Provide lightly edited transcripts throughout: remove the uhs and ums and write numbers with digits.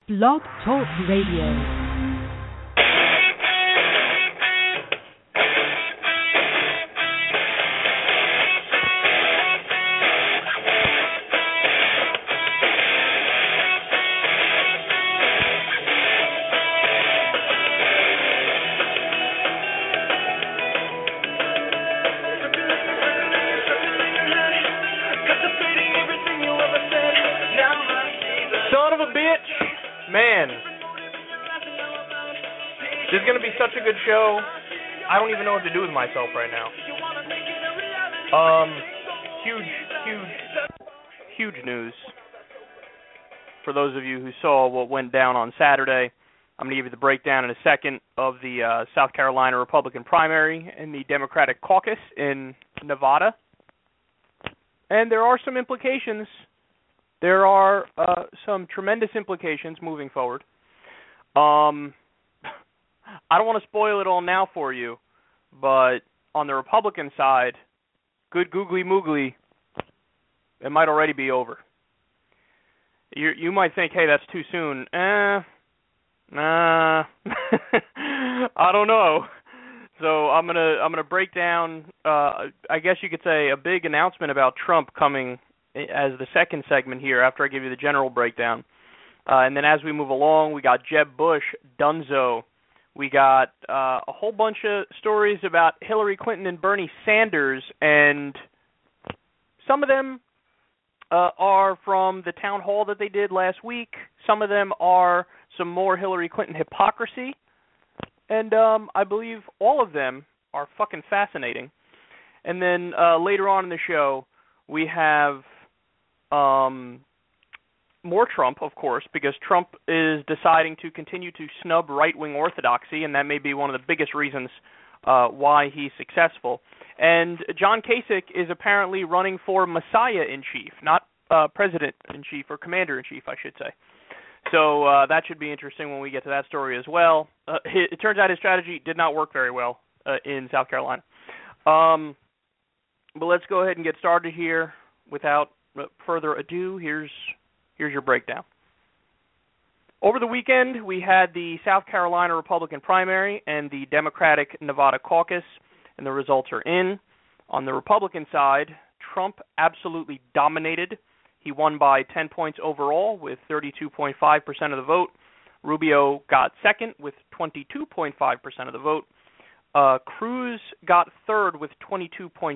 Blog Talk Radio. This is going to be such a good show. I don't even know what to do with myself right now. Huge news. For those of you who saw what went down on Saturday, I'm going to give you the breakdown in a second of the South Carolina Republican primary and the Democratic caucus in Nevada. And there are some implications. There are some tremendous implications moving forward. I don't want to spoil it all now for you, but on the Republican side, good googly moogly, it might already be over. You might think, hey, that's too soon. Nah, I don't know. So I'm gonna break down, I guess you could say, a big announcement about Trump coming as the second segment here after I give you the general breakdown. And then as we move along, we got Jeb Bush, Dunzo. We got a whole bunch of stories about Hillary Clinton and Bernie Sanders, and some of them are from the town hall that they did last week. Some of them are some more Hillary Clinton hypocrisy, and I believe all of them are fucking fascinating. And then later on in the show, we have more Trump, of course, because Trump is deciding to continue to snub right-wing orthodoxy, and that may be one of the biggest reasons why he's successful. And John Kasich is apparently running for Messiah-in-Chief, not President-in-Chief or Commander-in-Chief, I should say. So that should be interesting when we get to that story as well. It turns out his strategy did not work very well in South Carolina. But let's go ahead and get started here. Without further ado, here's your breakdown. Over the weekend, we had the South Carolina Republican primary and the Democratic Nevada caucus, and the results are in. On the Republican side, Trump absolutely dominated. He won by 10 points overall with 32.5% of the vote. Rubio got second with 22.5% of the vote. Cruz got third with 22.3%.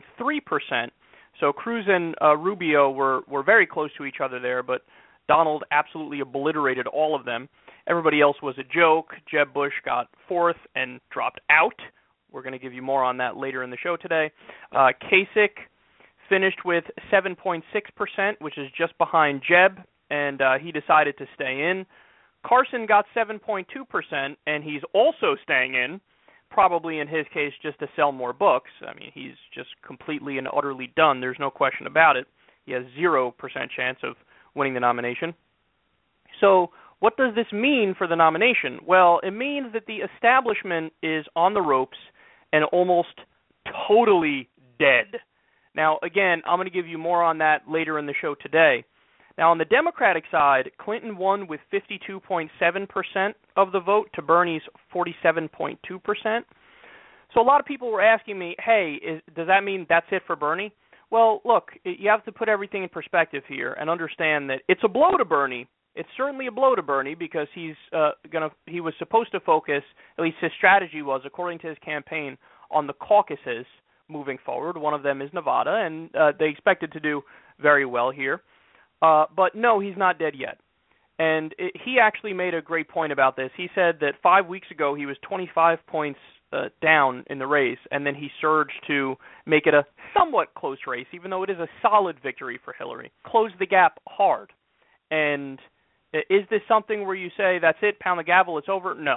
So Cruz and Rubio were very close to each other there, but Donald absolutely obliterated all of them. Everybody else was a joke. Jeb Bush got fourth and dropped out. We're going to give you more on that later in the show today. Kasich finished with 7.6%, which is just behind Jeb, and he decided to stay in. Carson got 7.2%, and he's also staying in, probably in his case just to sell more books. I mean, he's just completely and utterly done. There's no question about it. He has 0% chance of winning the nomination. So what does this mean for the nomination? Well, it means that the establishment is on the ropes and almost totally dead. Now, again, I'm going to give you more on that later in the show today. Now, on the Democratic side, Clinton won with 52.7% of the vote to Bernie's 47.2%. So a lot of people were asking me, hey, does that mean that's it for Bernie? Well, look, you have to put everything in perspective here and understand that it's a blow to Bernie. It's certainly a blow to Bernie because he was supposed to focus, at least his strategy was, according to his campaign, on the caucuses moving forward. One of them is Nevada, and they expected to do very well here. But no, he's not dead yet. And he actually made a great point about this. He said that 5 weeks ago he was 25 points down in the race, and then he surged to make it a somewhat close race, even though it is a solid victory for Hillary. Closed the gap hard. And is this something where you say, that's it, pound the gavel, it's over? No.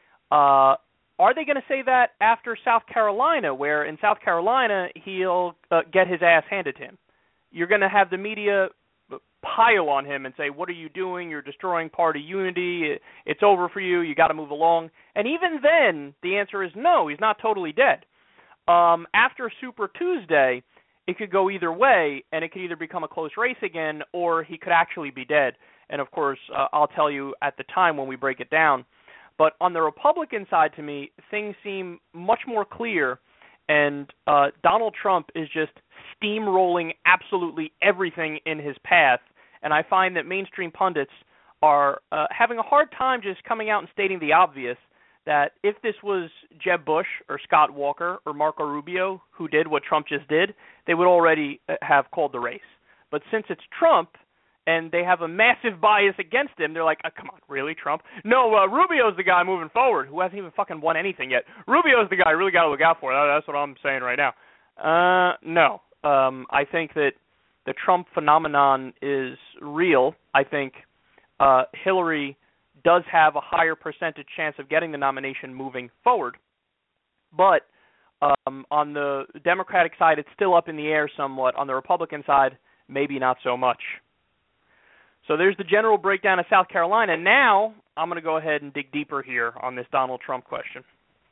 Are they going to say that after South Carolina, where in South Carolina he'll get his ass handed to him? You're going to have the media pile on him and say, what are you doing? You're destroying party unity. It's over for you. You got to move along. And even then, the answer is no, he's not totally dead. After Super Tuesday, it could go either way, and it could either become a close race again, or he could actually be dead. And, of course, I'll tell you at the time when we break it down. But on the Republican side, to me, things seem much more clear, and Donald Trump is just steamrolling absolutely everything in his path. And I find that mainstream pundits are having a hard time just coming out and stating the obvious, that if this was Jeb Bush or Scott Walker or Marco Rubio who did what Trump just did, they would already have called the race. But since it's Trump and they have a massive bias against him, they're like, come on, really, Trump? No, Rubio's the guy moving forward who hasn't even fucking won anything yet. Rubio's the guy you really got to look out for. That's what I'm saying right now. No. I think that the Trump phenomenon is real. I think Hillary does have a higher percentage chance of getting the nomination moving forward. But on the Democratic side, it's still up in the air somewhat. On the Republican side, maybe not so much. So there's the general breakdown of South Carolina. Now I'm going to go ahead and dig deeper here on this Donald Trump question.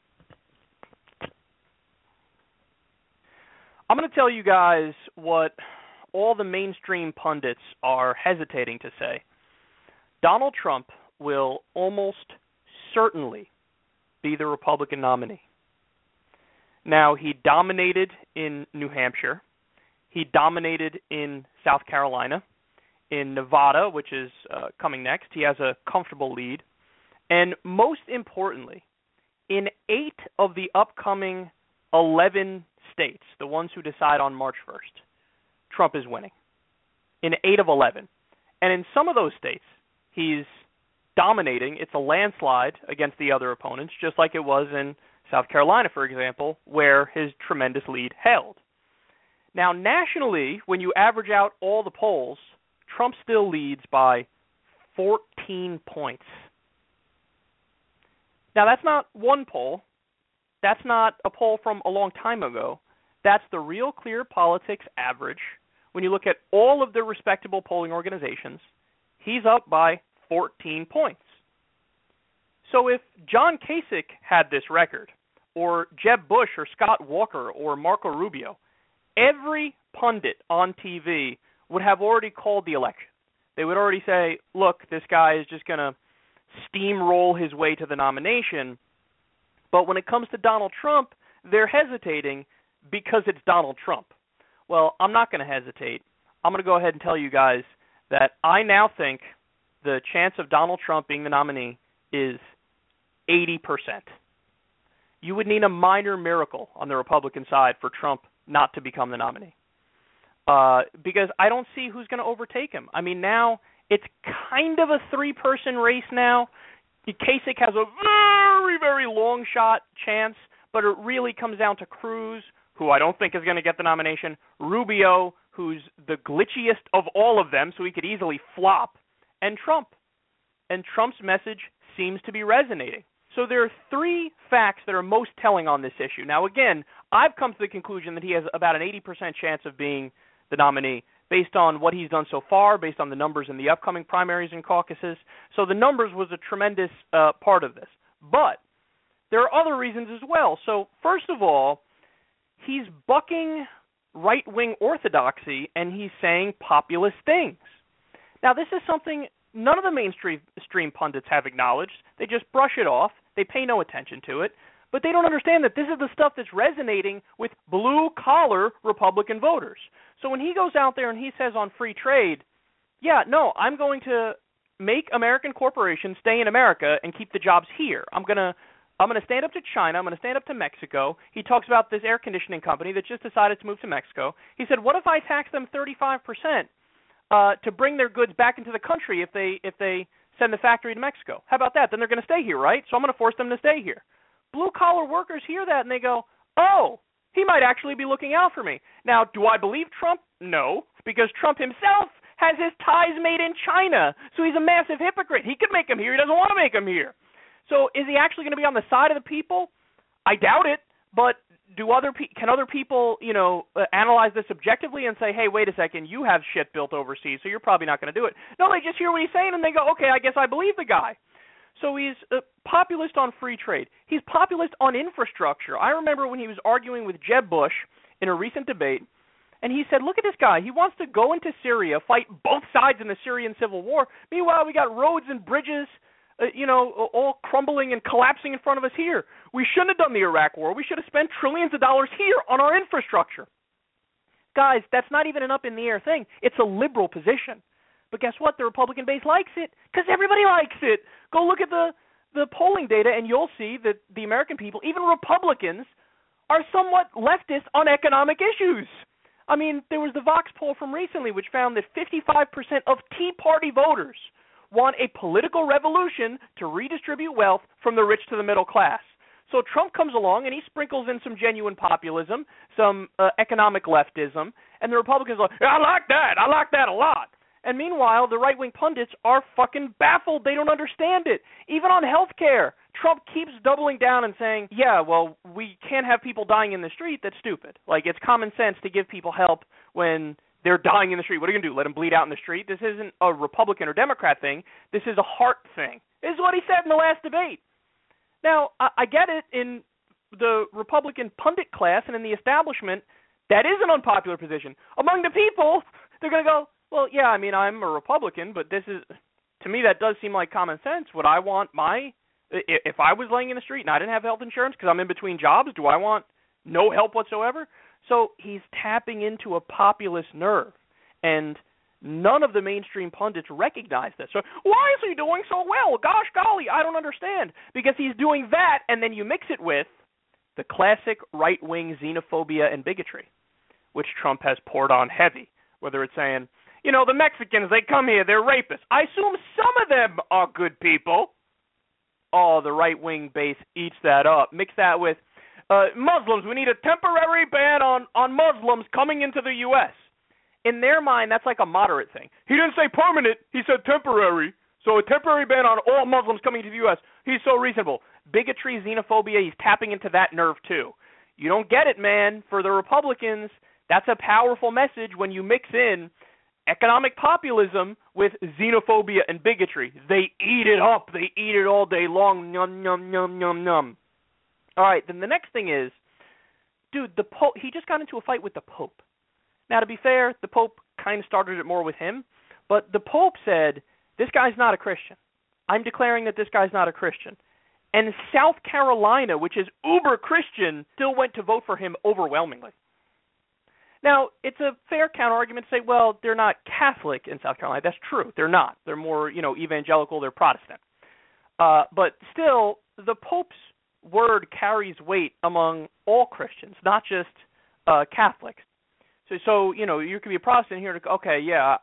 I'm going to tell you guys what all the mainstream pundits are hesitating to say. Donald Trump will almost certainly be the Republican nominee. Now, he dominated in New Hampshire. He dominated in South Carolina. In Nevada, which is coming next, he has a comfortable lead. And most importantly, in 8 of the upcoming 11 states, the ones who decide on March 1st, Trump is winning. In 8 of 11. And in some of those states, he's dominating. It's a landslide against the other opponents, just like it was in South Carolina, for example, where his tremendous lead held. Now, nationally, when you average out all the polls, Trump still leads by 14 points. Now, that's not one poll. That's not a poll from a long time ago. That's the Real Clear Politics average. When you look at all of the respectable polling organizations, he's up by 14 points. So if John Kasich had this record, or Jeb Bush or Scott Walker or Marco Rubio, every pundit on TV would have already called the election. They would already say, look, this guy is just going to steamroll his way to the nomination. But when it comes to Donald Trump, they're hesitating because it's Donald Trump. Well, I'm not going to hesitate. I'm going to go ahead and tell you guys that I now think the chance of Donald Trump being the nominee is 80%. You would need a minor miracle on the Republican side for Trump not to become the nominee. Because I don't see who's going to overtake him. I mean, now it's kind of a 3-person race now. Kasich has a very, very long shot chance, but it really comes down to Cruz, who I don't think is going to get the nomination, Rubio, who's the glitchiest of all of them, so he could easily flop, and Trump. And Trump's message seems to be resonating. So there are 3 facts that are most telling on this issue. Now, again, I've come to the conclusion that he has about an 80% chance of being the nominee based on what he's done so far, based on the numbers in the upcoming primaries and caucuses. So the numbers was a tremendous part of this. But there are other reasons as well. So first of all, he's bucking right-wing orthodoxy, and he's saying populist things. Now, this is something none of the mainstream pundits have acknowledged. They just brush it off. They pay no attention to it. But they don't understand that this is the stuff that's resonating with blue-collar Republican voters. So when he goes out there and he says on free trade, yeah, no, I'm going to make American corporations stay in America and keep the jobs here. I'm going to stand up to China. I'm going to stand up to Mexico. He talks about this air conditioning company that just decided to move to Mexico. He said, what if I tax them 35% to bring their goods back into the country if they send the factory to Mexico? How about that? Then they're going to stay here, right? So I'm going to force them to stay here. Blue-collar workers hear that and they go, oh, he might actually be looking out for me. Now, do I believe Trump? No, because Trump himself has his ties made in China, so he's a massive hypocrite. He could make them here. He doesn't want to make them here. So is he actually going to be on the side of the people? I doubt it, but can other people, analyze this objectively and say, hey, wait a second, you have shit built overseas, so you're probably not going to do it. No, they just hear what he's saying and they go, okay, I guess I believe the guy. So he's a populist on free trade. He's populist on infrastructure. I remember when he was arguing with Jeb Bush in a recent debate, And he said, look at this guy. He wants to go into Syria, fight both sides in the Syrian civil war. Meanwhile, we got roads and bridges, all crumbling and collapsing in front of us here. We shouldn't have done the Iraq war. We should have spent trillions of dollars here on our infrastructure. Guys, that's not even an up-in-the-air thing. It's a liberal position. But guess what? The Republican base likes it because everybody likes it. Go look at the polling data, and you'll see that the American people, even Republicans, are somewhat leftist on economic issues. I mean, there was the Vox poll from recently which found that 55% of Tea Party voters want a political revolution to redistribute wealth from the rich to the middle class. So Trump comes along and he sprinkles in some genuine populism, some economic leftism, and the Republicans are like, I like that a lot. And meanwhile, the right-wing pundits are fucking baffled. They don't understand it. Even on health care, Trump keeps doubling down and saying, yeah, well, we can't have people dying in the street. That's stupid. Like, it's common sense to give people help when they're dying in the street. What are you going to do, let them bleed out in the street? This isn't a Republican or Democrat thing. This is a heart thing. This is what he said in the last debate. Now, I get it in the Republican pundit class and in the establishment, that is an unpopular position. Among the people, they're going to go, well, yeah, I mean, I'm a Republican, but this is, to me, that does seem like common sense. Would I want if I was laying in the street and I didn't have health insurance because I'm in between jobs, do I want no help whatsoever? So he's tapping into a populist nerve, and none of the mainstream pundits recognize this. So why is he doing so well? Gosh golly, I don't understand. Because he's doing that, and then you mix it with the classic right-wing xenophobia and bigotry, which Trump has poured on heavy, whether it's saying, the Mexicans, they come here, they're rapists. I assume some of them are good people. Oh, the right-wing base eats that up. Mix that with Muslims. We need a temporary ban on Muslims coming into the U.S. In their mind, that's like a moderate thing. He didn't say permanent. He said temporary. So a temporary ban on all Muslims coming to the U.S. He's so reasonable. Bigotry, xenophobia, he's tapping into that nerve too. You don't get it, man. For the Republicans, that's a powerful message when you mix in economic populism with xenophobia and bigotry. They eat it up. They eat it all day long. Num, num, num, num, num. All right, then the next thing is, dude, the Pope, he just got into a fight with the Pope. Now, to be fair, the Pope kind of started it more with him, but the Pope said, this guy's not a Christian. I'm declaring that this guy's not a Christian. And South Carolina, which is uber-Christian, still went to vote for him overwhelmingly. Now, it's a fair counter-argument to say, well, they're not Catholic in South Carolina. That's true. They're not. They're more, evangelical. They're Protestant. But still, the Pope's word carries weight among all Christians, not just Catholics. So you could be a Protestant here. Okay, yeah,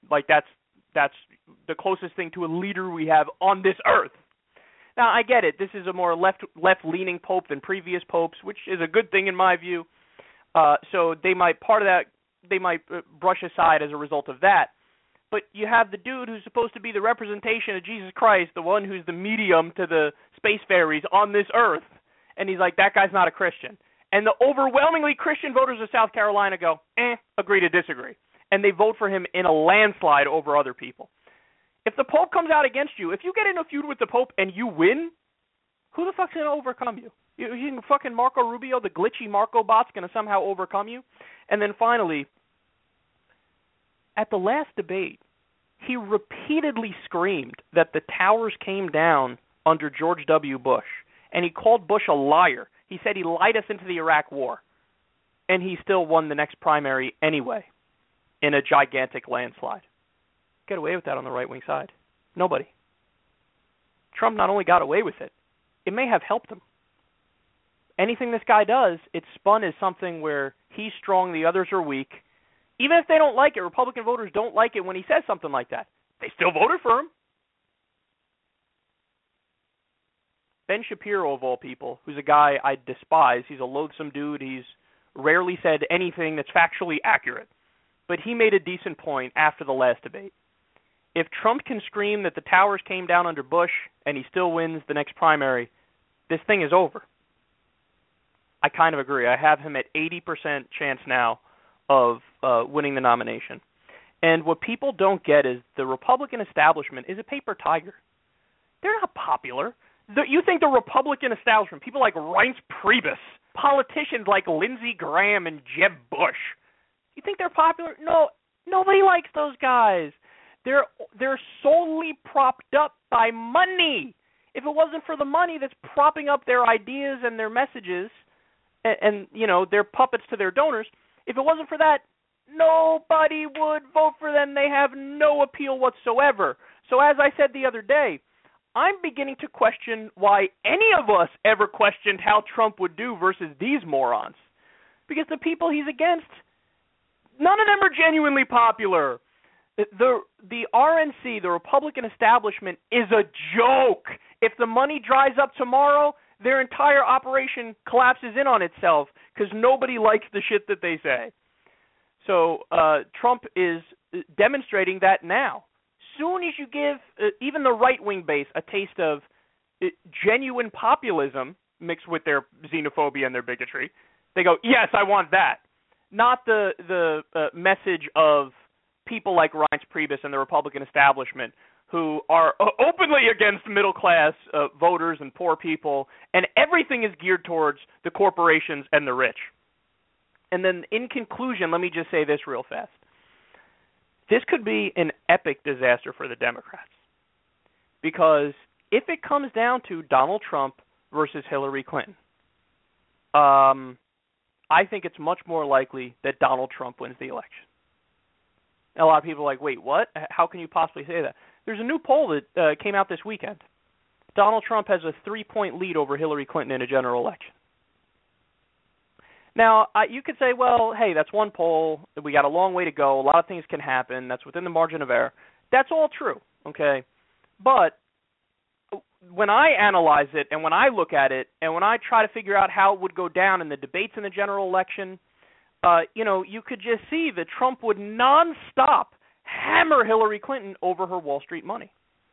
that's the closest thing to a leader we have on this earth. Now, I get it. This is a more left-leaning pope than previous popes, which is a good thing in my view. So they might brush aside as a result of that. But you have the dude who's supposed to be the representation of Jesus Christ, the one who's the medium to the spacefaries on this earth, and he's like, that guy's not a Christian. And the overwhelmingly Christian voters of South Carolina go, agree to disagree. And they vote for him in a landslide over other people. If the Pope comes out against you, if you get in a feud with the Pope and you win, who the fuck's going to overcome you? You think fucking Marco Rubio, the glitchy Marco bot's going to somehow overcome you? And then finally, at the last debate, he repeatedly screamed that the towers came down under George W. Bush, and he called Bush a liar. He said he lied us into the Iraq war, and he still won the next primary anyway in a gigantic landslide. Get away with that on the right-wing side. Nobody. Trump not only got away with it, it may have helped him. Anything this guy does, it's spun as something where he's strong, the others are weak. Even if they don't like it, Republican voters don't like it when he says something like that. They still voted for him. Ben Shapiro, of all people, who's a guy I despise. He's a loathsome dude. He's rarely said anything that's factually accurate. But he made a decent point after the last debate. If Trump can scream that the towers came down under Bush and he still wins the next primary, this thing is over. I kind of agree. I have him at 80% chance now of winning the nomination. And what people don't get is the Republican establishment is a paper tiger. They're not popular. You think the Republican establishment, people like Reince Priebus, politicians like Lindsey Graham and Jeb Bush, You think they're popular? No, nobody likes those guys. They're solely propped up by money. If it wasn't for the money that's propping up their ideas and their messages, and you know, they're puppets to their donors, if it wasn't for that, nobody would vote for them. They have no appeal whatsoever. So as I said the other day, I'm beginning to question why any of us ever questioned how Trump would do versus these morons. Because the people he's against, none of them are genuinely popular. The RNC, the Republican establishment, is a joke. If the money dries up tomorrow, their entire operation collapses in on itself because nobody likes the shit that they say. So Trump is demonstrating that now. Soon as you give even the right-wing base a taste of genuine populism mixed with their xenophobia and their bigotry, they go, yes, I want that. Not the message of people like Reince Priebus and the Republican establishment who are openly against middle-class voters and poor people, and everything is geared towards the corporations and the rich. And then in conclusion, let me just say this real fast. This could be an epic disaster for the Democrats, because if it comes down to Donald Trump versus Hillary Clinton, I think it's much more likely that Donald Trump wins the election. A lot of people are like, wait, what? How can you possibly say that? There's a new poll that came out this weekend. Donald Trump has a 3-point lead over Hillary Clinton in a general election. Now, you could say, well, hey, that's one poll. We got a long way to go. A lot of things can happen. That's within the margin of error. That's all true, okay? But when I analyze it and when I look at it and when I try to figure out how it would go down in the debates in the general election, you could just see that Trump would nonstop hammer Hillary Clinton over her Wall Street money.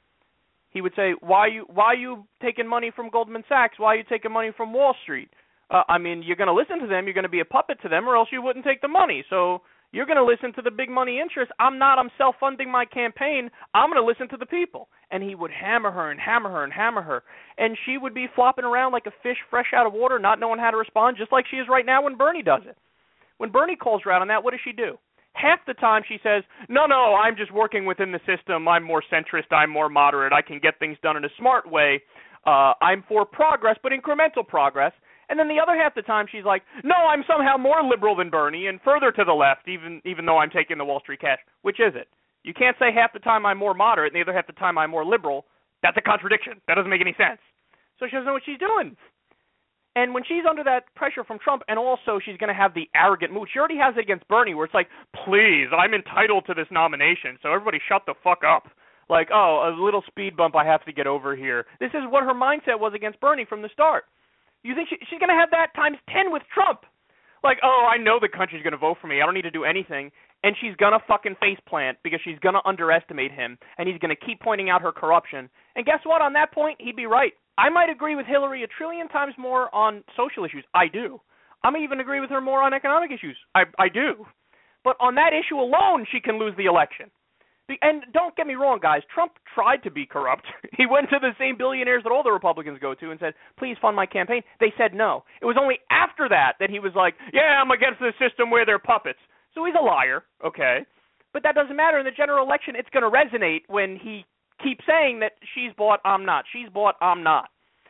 He would say, why are you taking money from Goldman Sachs? Why are you taking money from Wall Street? You're going to listen to them. You're going to be a puppet to them, or else you wouldn't take the money. So you're going to listen to the big money interests. I'm not. I'm self-funding my campaign. I'm going to listen to the people. And he would hammer her and hammer her and hammer her. And she would be flopping around like a fish fresh out of water, not knowing how to respond, just like she is right now when Bernie does it. When Bernie calls her out on that, what does she do? Half the time she says, no, I'm just working within the system. I'm more centrist. I'm more moderate. I can get things done in a smart way. I'm for progress, but incremental progress. And then the other half the time she's like, no, I'm somehow more liberal than Bernie and further to the left, even though I'm taking the Wall Street cash. Which is it? You can't say half the time I'm more moderate and the other half the time I'm more liberal. That's a contradiction. That doesn't make any sense. So she doesn't know what she's doing. And when she's under that pressure from Trump, and also she's going to have the arrogant mood. She already has it against Bernie, where it's like, please, I'm entitled to this nomination, so everybody shut the fuck up. Like, oh, a little speed bump I have to get over here. This is what her mindset was against Bernie from the start. You think she's going to have that times 10 with Trump? Like, oh, I know the country's going to vote for me. I don't need to do anything. And she's going to fucking faceplant because she's going to underestimate him, and he's going to keep pointing out her corruption. And guess what? On that point, he'd be right. I might agree with Hillary a trillion times more on social issues. I do. I may even agree with her more on economic issues. I do. But on that issue alone, she can lose the election. And don't get me wrong, guys. Trump tried to be corrupt. He went to the same billionaires that all the Republicans go to and said, please fund my campaign. They said no. It was only after that he was like, yeah, I'm against the system where they're puppets. So he's a liar, okay? But that doesn't matter. In the general election, it's going to resonate when he keeps saying that she's bought, I'm not. She's bought, I'm not.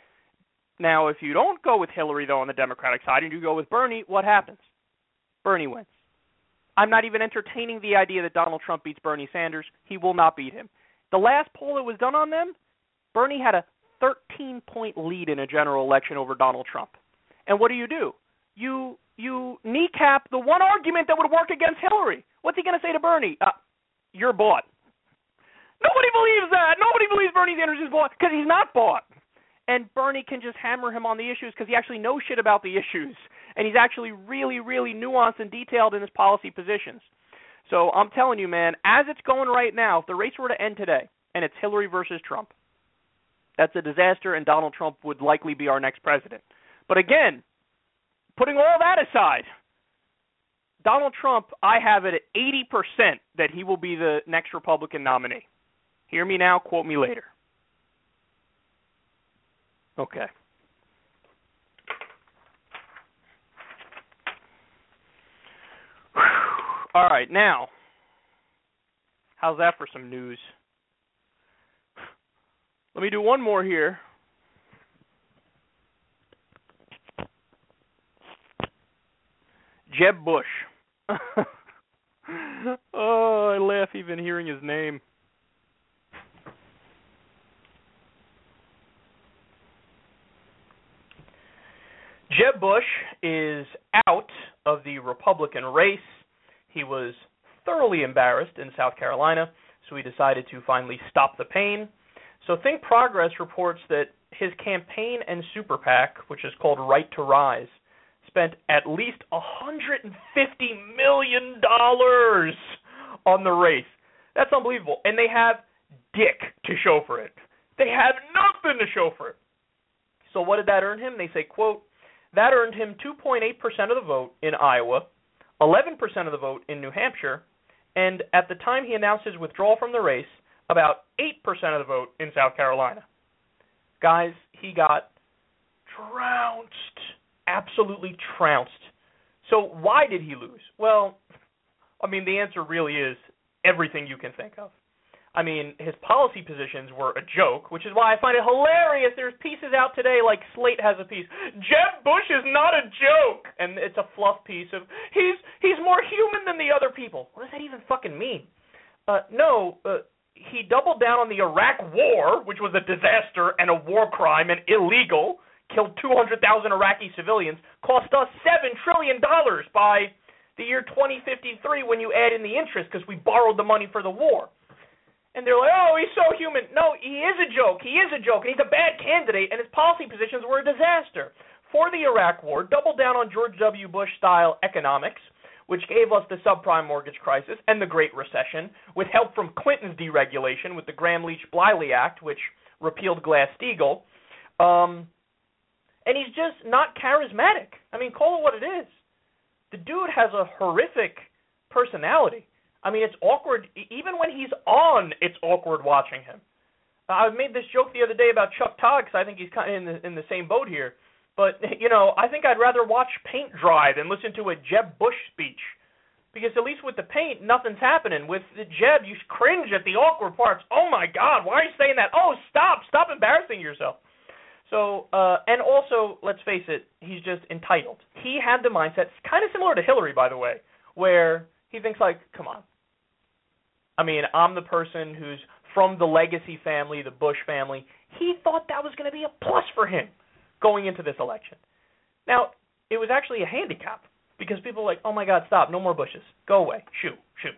Now, if you don't go with Hillary, though, on the Democratic side, and you go with Bernie, what happens? Bernie wins. I'm not even entertaining the idea that Donald Trump beats Bernie Sanders. He will not beat him. The last poll that was done on them, Bernie had a 13-point lead in a general election over Donald Trump. And what do? You kneecap the one argument that would work against Hillary. What's he going to say to Bernie? You're bought. Nobody believes that. Nobody believes Bernie Sanders is bought because he's not bought. And Bernie can just hammer him on the issues because he actually knows shit about the issues. And he's actually really, really nuanced and detailed in his policy positions. So I'm telling you, man, as it's going right now, if the race were to end today and it's Hillary versus Trump, that's a disaster, and Donald Trump would likely be our next president. But again, putting all that aside, Donald Trump, I have it at 80% that he will be the next Republican nominee. Hear me now, quote me later. Okay. All right, now, how's that for some news? Let me do one more here. Jeb Bush. Oh, I laugh even hearing his name. Jeb Bush is out of the Republican race. He was thoroughly embarrassed in South Carolina, so he decided to finally stop the pain. So Think Progress reports that his campaign and super PAC, which is called Right to Rise, spent at least $150 million on the race. That's unbelievable. And they have dick to show for it. They have nothing to show for it. So what did that earn him? They say, quote, that earned him 2.8% of the vote in Iowa, 11% of the vote in New Hampshire, and at the time he announced his withdrawal from the race, about 8% of the vote in South Carolina. Guys, he got trounced, absolutely trounced. So why did he lose? Well, I mean, the answer really is everything you can think of. I mean, his policy positions were a joke, which is why I find it hilarious. There's pieces out today, like Slate has a piece. Jeb Bush is not a joke, and it's a fluff piece of he's more human than the other people. What does that even fucking mean? He doubled down on the Iraq War, which was a disaster and a war crime and illegal, killed 200,000 Iraqi civilians, cost us $7 trillion by the year 2053 when you add in the interest because we borrowed the money for the war. And they're like, oh, he's so human. No, he is a joke. He is a joke, and he's a bad candidate, and his policy positions were a disaster. For the Iraq War, doubled down on George W. Bush-style economics, which gave us the subprime mortgage crisis and the Great Recession, with help from Clinton's deregulation with the Gramm-Leach-Bliley Act, which repealed Glass-Steagall. And he's just not charismatic. I mean, call it what it is. The dude has a horrific personality. I mean, it's awkward. Even when he's on, it's awkward watching him. I made this joke the other day about Chuck Todd because I think he's kind of in the same boat here. But, I think I'd rather watch paint dry than listen to a Jeb Bush speech. Because at least with the paint, nothing's happening. With the Jeb, you cringe at the awkward parts. Oh, my God, why are you saying that? Oh, stop embarrassing yourself. So, and also, let's face it, he's just entitled. He had the mindset, kind of similar to Hillary, by the way, where he thinks like, come on. I mean, I'm the person who's from the legacy family, the Bush family. He thought that was going to be a plus for him going into this election. Now, it was actually a handicap because people were like, oh, my God, stop, no more Bushes. Go away. Shoo.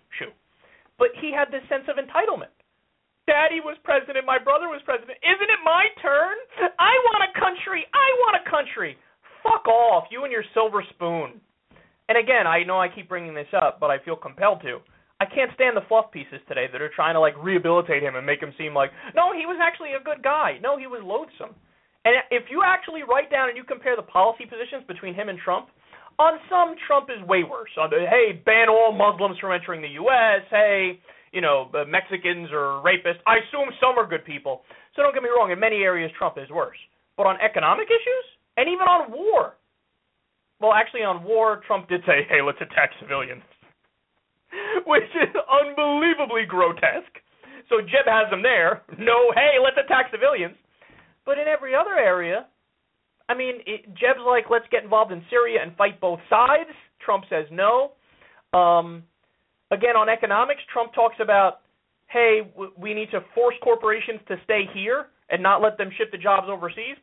But he had this sense of entitlement. Daddy was president. My brother was president. Isn't it my turn? I want a country. Fuck off, you and your silver spoon. And again, I know I keep bringing this up, but I feel compelled to. I can't stand the fluff pieces today that are trying to, rehabilitate him and make him seem like, no, he was actually a good guy. No, he was loathsome. And if you actually write down and you compare the policy positions between him and Trump, on some, Trump is way worse. Hey, ban all Muslims from entering the U.S., hey, Mexicans are rapists. I assume some are good people. So don't get me wrong, in many areas Trump is worse. But on economic issues, and even on war, well, actually on war, Trump did say, hey, let's attack civilians, which is unbelievably grotesque. So Jeb has them there. No, hey, let's attack civilians. But in every other area, I mean, Jeb's like, let's get involved in Syria and fight both sides. Trump says no. Again, on economics, Trump talks about, hey, we need to force corporations to stay here and not let them ship the jobs overseas.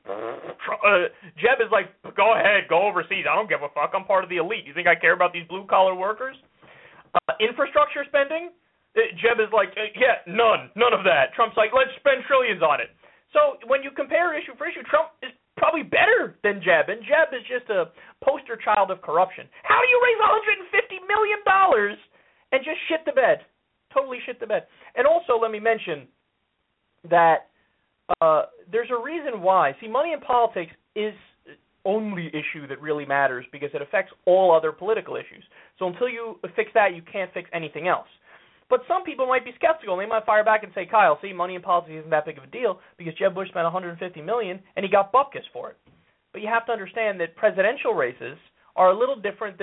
Jeb is like, go ahead, go overseas. I don't give a fuck. I'm part of the elite. You think I care about these blue-collar workers? Infrastructure spending, Jeb is like, yeah, none of that. Trump's like, let's spend trillions on it. So when you compare issue for issue, Trump is probably better than Jeb, and Jeb is just a poster child of corruption. How do you raise $150 million and just shit the bed? Totally shit the bed. And also, let me mention that there's a reason why. See, money in politics is only issue that really matters because it affects all other political issues. So until you fix that, you can't fix anything else. But some people might be skeptical, and they might fire back and say, Kyle, see, money in politics isn't that big of a deal because Jeb Bush spent $150 million and he got bupkis for it. But you have to understand that presidential races are a little different than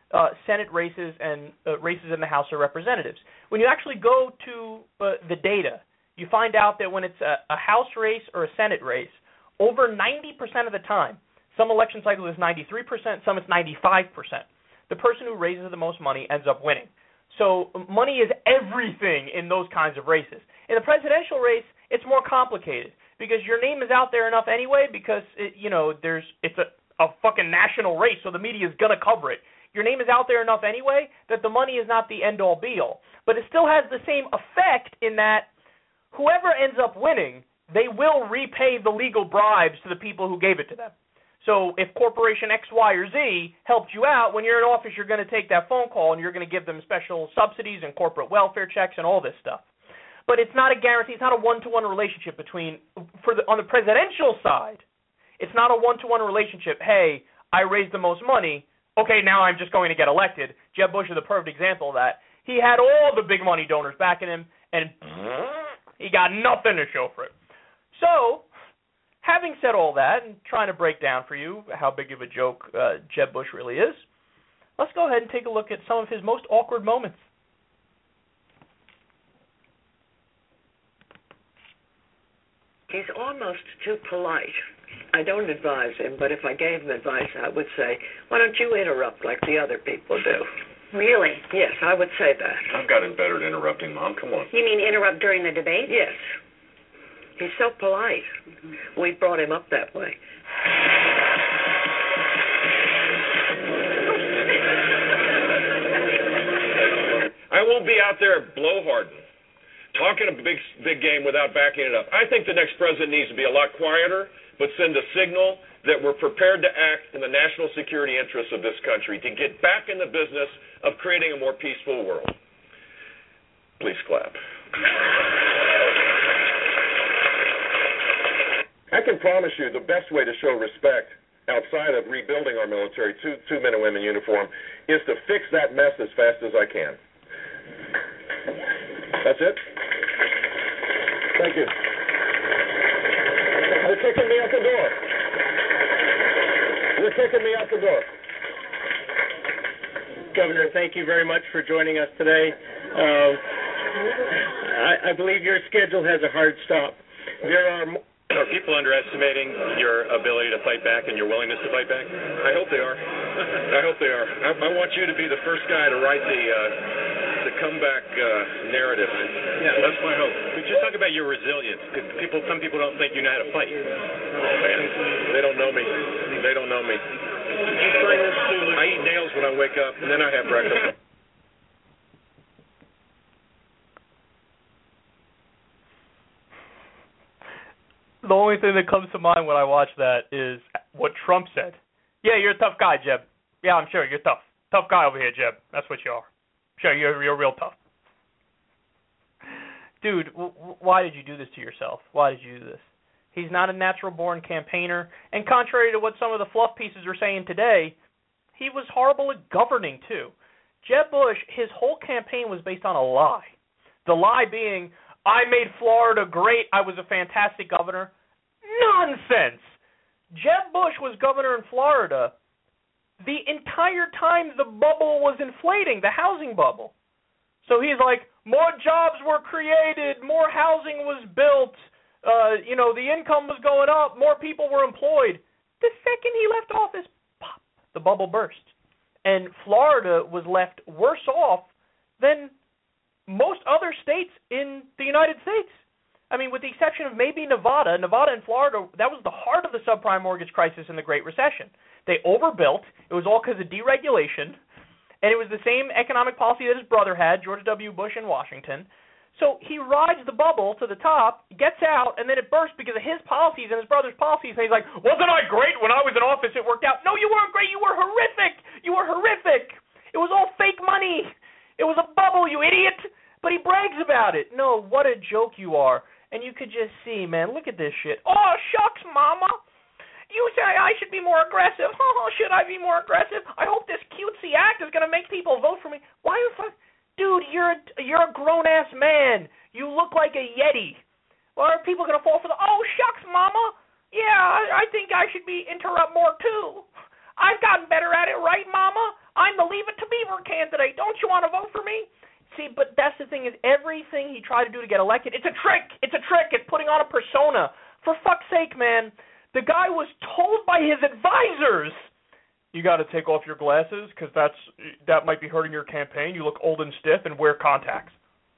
Senate races and races in the House of Representatives. When you actually go to the data, you find out that when it's a House race or a Senate race, over 90% of the time, some election cycles is 93%, some it's 95%. The person who raises the most money ends up winning. So money is everything in those kinds of races. In the presidential race, it's more complicated because your name is out there enough anyway because, it's a fucking national race, so the media is going to cover it. Your name is out there enough anyway that the money is not the end-all, be-all. But it still has the same effect in that whoever ends up winning, they will repay the legal bribes to the people who gave it to them. So if Corporation X, Y, or Z helped you out, when you're in office, you're going to take that phone call and you're going to give them special subsidies and corporate welfare checks and all this stuff. But it's not a guarantee. It's not a one-to-one relationship on the presidential side. It's not a one-to-one relationship. Hey, I raised the most money. Okay, now I'm just going to get elected. Jeb Bush is the perfect example of that. He had all the big money donors backing him, and he got nothing to show for it. So, having said all that and trying to break down for you how big of a joke Jeb Bush really is, let's go ahead and take a look at some of his most awkward moments. He's almost too polite. I don't advise him, but if I gave him advice, I would say, why don't you interrupt like the other people do? Really? Yes, I would say that. I've gotten better at interrupting, Mom. Come on. You mean interrupt during the debate? Yes. He's so polite. We brought him up that way. I won't be out there blowharding, talking a big game without backing it up. I think the next president needs to be a lot quieter, but send a signal that we're prepared to act in the national security interests of this country to get back in the business of creating a more peaceful world. Please clap. I can promise you the best way to show respect outside of rebuilding our military to men and women in uniform is to fix that mess as fast as I can. That's it? Thank you. They're kicking me out the door. They're kicking me out the door. Governor, thank you very much for joining us today. I believe your schedule has a hard stop. Are people underestimating your ability to fight back and your willingness to fight back? I hope they are. I hope they are. I want you to be the first guy to write the comeback narrative. Yeah, that's my hope. But just talk about your resilience. Some people don't think you know how to fight. Oh, man. They don't know me. They don't know me. I eat nails when I wake up, and then I have breakfast. The only thing that comes to mind when I watch that is what Trump said. Yeah, you're a tough guy, Jeb. Yeah, I'm sure you're tough. Tough guy over here, Jeb. That's what you are. Sure, you're real tough. Dude, why did you do this to yourself? Why did you do this? He's not a natural-born campaigner, and contrary to what some of the fluff pieces are saying today, he was horrible at governing, too. Jeb Bush, his whole campaign was based on a lie. The lie being, I made Florida great, I was a fantastic governor. Nonsense! Jeb Bush was governor in Florida the entire time the bubble was inflating, the housing bubble. So he's like, more jobs were created, more housing was built, the income was going up, more people were employed. The second he left office, pop, the bubble burst. And Florida was left worse off than most other states in the United States. I mean, with the exception of maybe Nevada and Florida, that was the heart of the subprime mortgage crisis in the Great Recession. They overbuilt. It was all because of deregulation. And it was the same economic policy that his brother had, George W. Bush in Washington. So he rides the bubble to the top, gets out, and then it bursts because of his policies and his brother's policies. And he's like, wasn't I great when I was in office? It worked out. No, you weren't great. You were horrific. You were horrific. It was all fake money. It was a bubble, you idiot. But he brags about it. No, what a joke you are. And you could just see, man, look at this shit. Oh, shucks, mama. You say I should be more aggressive. Oh, should I be more aggressive? I hope this cutesy act is going to make people vote for me. Why the fuck? Dude, you're a grown-ass man. You look like a Yeti. Well, are people going to fall for the, oh, shucks, mama. Yeah, I think I should be interrupt more, too. I've gotten better at it, right, mama? I'm the Leave It to Beaver candidate. Don't you want to vote for me? See, but that's the thing is everything he tried to do to get elected, it's a trick. It's a trick. It's putting on a persona. For fuck's sake, man. The guy was told by his advisors, you got to take off your glasses because that might be hurting your campaign. You look old and stiff and wear contacts.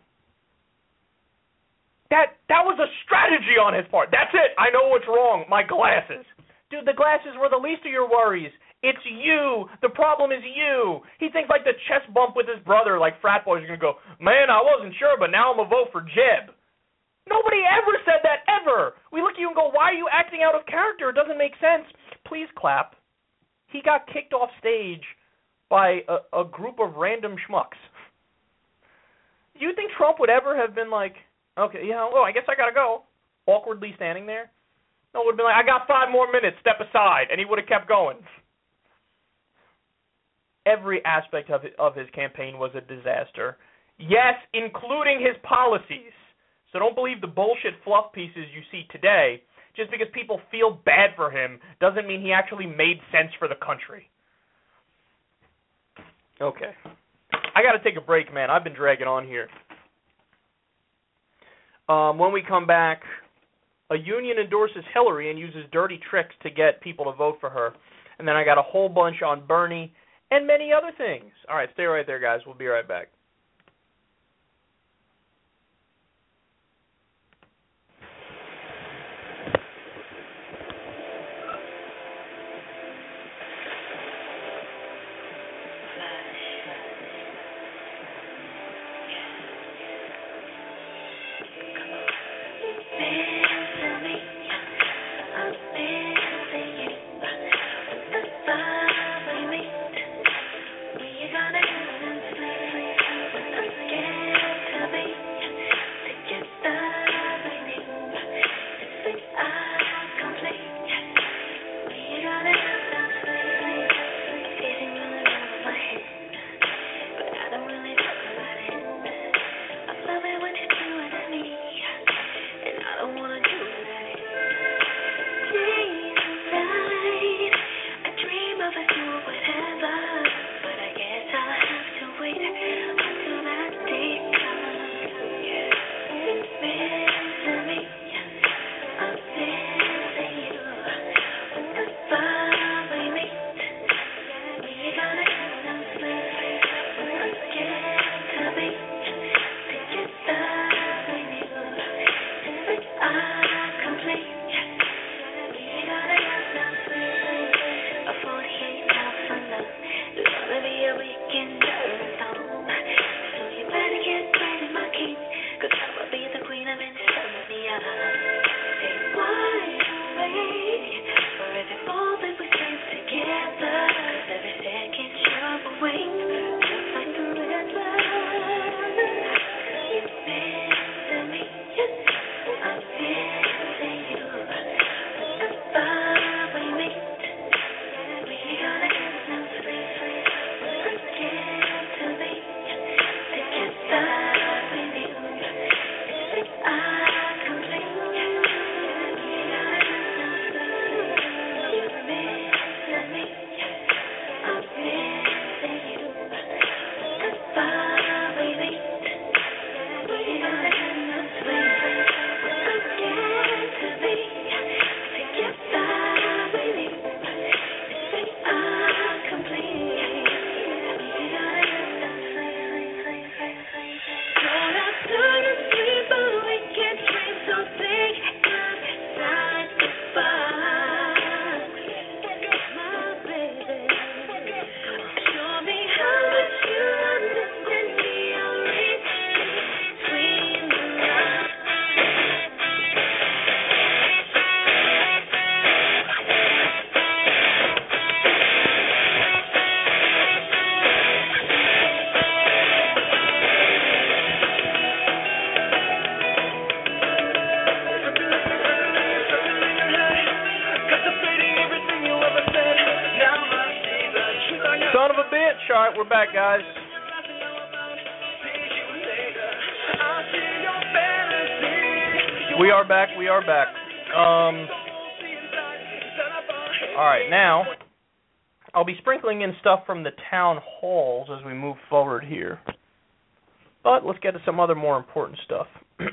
That was a strategy on his part. That's it. I know what's wrong. My glasses. Dude, the glasses were the least of your worries. It's you. The problem is you. He thinks like the chest bump with his brother, like frat boys are going to go, man, I wasn't sure, but now I'm going to vote for Jeb. Nobody ever said that, ever. We look at you and go, why are you acting out of character? It doesn't make sense. Please clap. He got kicked off stage by a group of random schmucks. Do you think Trump would ever have been like, okay, I guess I got to go, awkwardly standing there? No, it would have been like, I got 5 more minutes, step aside, and he would have kept going. Every aspect of his campaign was a disaster. Yes, including his policies. So don't believe the bullshit fluff pieces you see today. Just because people feel bad for him doesn't mean he actually made sense for the country. Okay. I got to take a break, man. I've been dragging on here. When we come back, a union endorses Hillary and uses dirty tricks to get people to vote for her. And then I got a whole bunch on Bernie and many other things. All right, stay right there, guys. We'll be right back. All right, we're back, guys. We are back. All right, now, I'll be sprinkling in stuff from the town halls as we move forward here. But let's get to some other more important stuff.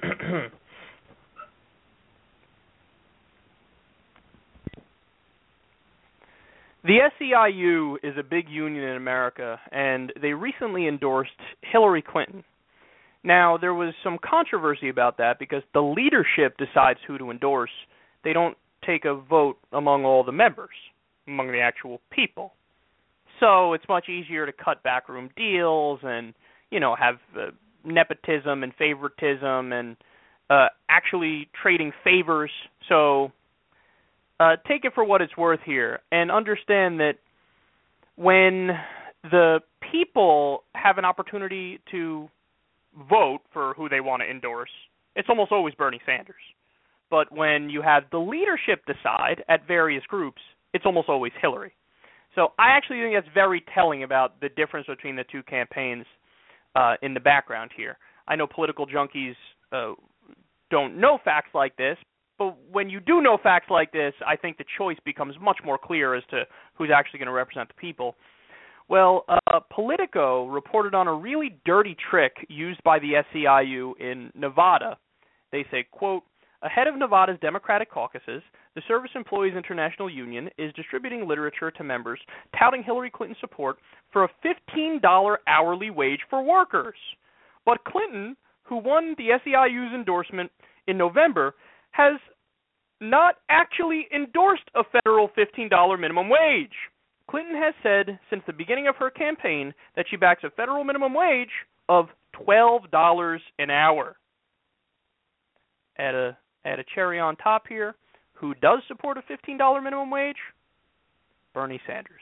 The SEIU is a big union in America, and they recently endorsed Hillary Clinton. Now, there was some controversy about that because the leadership decides who to endorse. They don't take a vote among all the members, among the actual people. So it's much easier to cut backroom deals and, have nepotism and favoritism and actually trading favors. So take it for what it's worth here and understand that when the people have an opportunity to vote for who they want to endorse, it's almost always Bernie Sanders. But when you have the leadership decide at various groups, it's almost always Hillary. So I actually think that's very telling about the difference between the two campaigns in the background here. I know political junkies don't know facts like this, but when you do know facts like this, I think the choice becomes much more clear as to who's actually going to represent the people. Well, Politico reported on a really dirty trick used by the SEIU in Nevada. They say, quote, ahead of Nevada's Democratic caucuses, the Service Employees International Union is distributing literature to members touting Hillary Clinton's support for a $15 hourly wage for workers. But Clinton, who won the SEIU's endorsement in November, has not actually endorsed a federal $15 minimum wage. Clinton has said since the beginning of her campaign that she backs a federal minimum wage of $12 an hour. Add a cherry on top here. Who does support a $15 minimum wage? Bernie Sanders.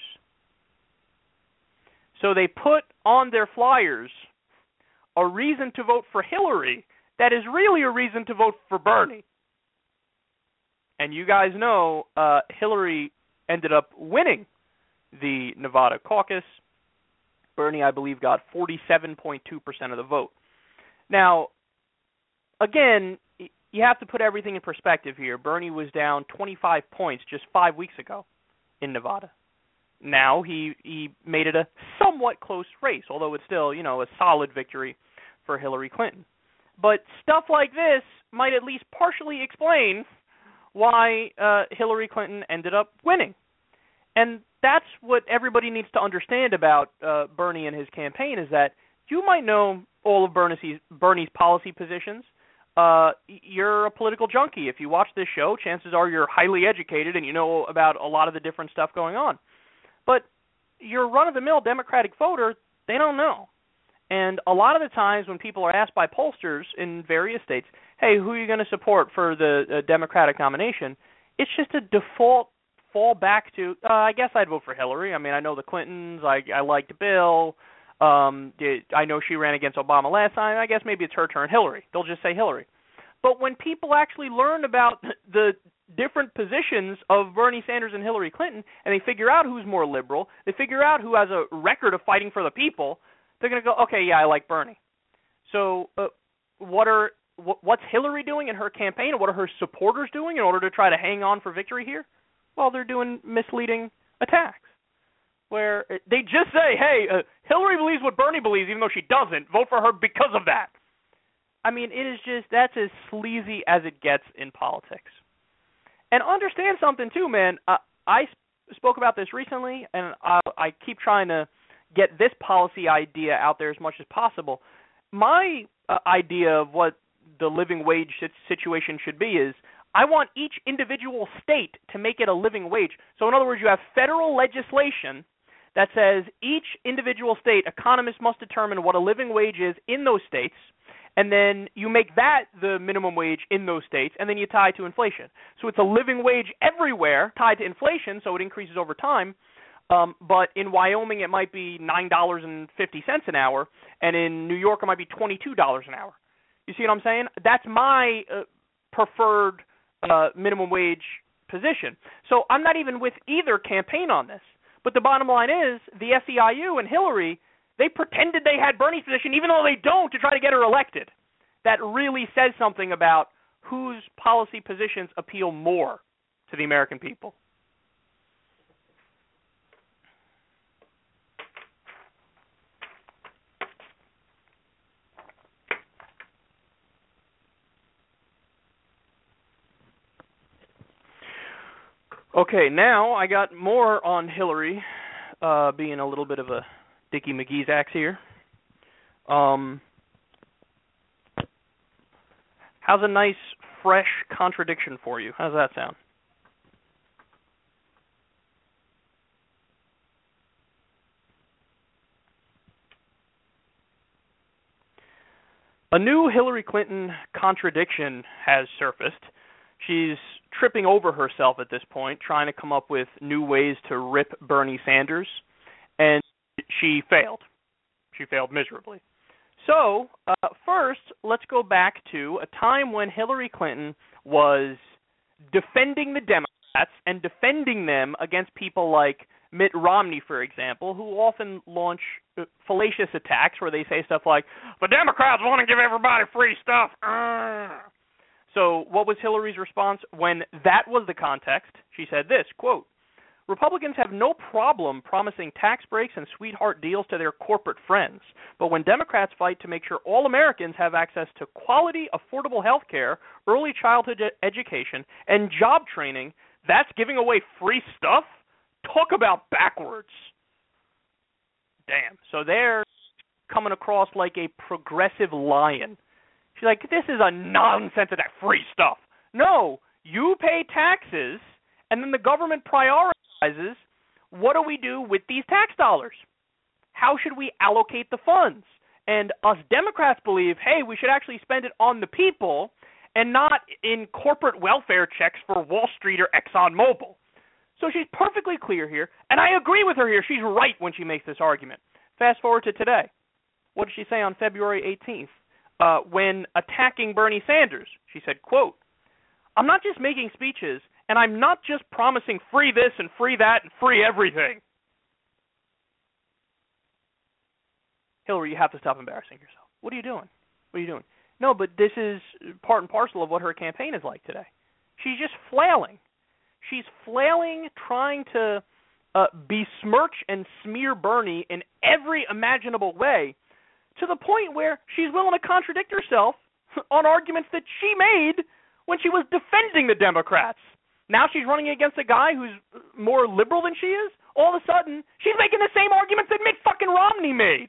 So they put on their flyers a reason to vote for Hillary that is really a reason to vote for Bernie. And you guys know Hillary ended up winning the Nevada caucus. Bernie, I believe, got 47.2% of the vote. Now, again, you have to put everything in perspective here. Bernie was down 25 points just 5 weeks ago in Nevada. Now he made it a somewhat close race, although it's still, a solid victory for Hillary Clinton. But stuff like this might at least partially explain why Hillary Clinton ended up winning. And that's what everybody needs to understand about Bernie and his campaign, is that you might know all of Bernie's policy positions. You're a political junkie. If you watch this show, chances are you're highly educated and you know about a lot of the different stuff going on. But your run-of-the-mill Democratic voter, they don't know. And a lot of the times when people are asked by pollsters in various states, hey, who are you going to support for the Democratic nomination, it's just a default fall back to, I guess I'd vote for Hillary. I mean, I know the Clintons. I liked Bill. I know she ran against Obama last time. I guess maybe it's her turn, Hillary. They'll just say Hillary. But when people actually learn about the different positions of Bernie Sanders and Hillary Clinton, and they figure out who's more liberal, they figure out who has a record of fighting for the people, they're going to go, okay, yeah, I like Bernie. So what's Hillary doing in her campaign, and what are her supporters doing in order to try to hang on for victory here? Well, they're doing misleading attacks, where they just say, hey, Hillary believes what Bernie believes, even though she doesn't. Vote for her because of that. I mean, that's as sleazy as it gets in politics. And understand something, too, man. I spoke about this recently, and I keep trying to get this policy idea out there as much as possible. My idea of what the living wage situation should be is, I want each individual state to make it a living wage. So in other words, you have federal legislation that says each individual state, economists must determine what a living wage is in those states, and then you make that the minimum wage in those states, and then you tie it to inflation. So it's a living wage everywhere tied to inflation, so it increases over time. But in Wyoming, it might be $9.50 an hour, and in New York, it might be $22 an hour. You see what I'm saying? That's my preferred minimum wage position. So I'm not even with either campaign on this. But the bottom line is the SEIU and Hillary, they pretended they had Bernie's position, even though they don't, to try to get her elected. That really says something about whose policy positions appeal more to the American people. Okay, now I got more on Hillary being a little bit of a Dickie McGee's axe here. How's a nice, fresh contradiction for you? How's that sound? A new Hillary Clinton contradiction has surfaced. She's tripping over herself at this point, trying to come up with new ways to rip Bernie Sanders, and she failed. She failed miserably. So, first, let's go back to a time when Hillary Clinton was defending the Democrats and defending them against people like Mitt Romney, for example, who often launch fallacious attacks where they say stuff like, the Democrats want to give everybody free stuff. So what was Hillary's response when that was the context? She said this, quote, Republicans have no problem promising tax breaks and sweetheart deals to their corporate friends, but when Democrats fight to make sure all Americans have access to quality, affordable health care, early childhood education, and job training, that's giving away free stuff? Talk about backwards. Damn. So they're coming across like a progressive lion. She's like, this is a nonsense of that free stuff. No, you pay taxes, and then the government prioritizes what do we do with these tax dollars? How should we allocate the funds? And us Democrats believe, hey, we should actually spend it on the people and not in corporate welfare checks for Wall Street or ExxonMobil. So she's perfectly clear here, and I agree with her here. She's right when she makes this argument. Fast forward to today. What did she say on February 18th? When attacking Bernie Sanders, she said, quote, I'm not just making speeches, and I'm not just promising free this and free that and free everything. Hillary, you have to stop embarrassing yourself. What are you doing? What are you doing? No, but this is part and parcel of what her campaign is like today. She's just flailing. She's flailing, trying to besmirch and smear Bernie in every imaginable way, to the point where she's willing to contradict herself on arguments that she made when she was defending the Democrats. Now she's running against a guy who's more liberal than she is. All of a sudden, she's making the same arguments that Mitt fucking Romney made.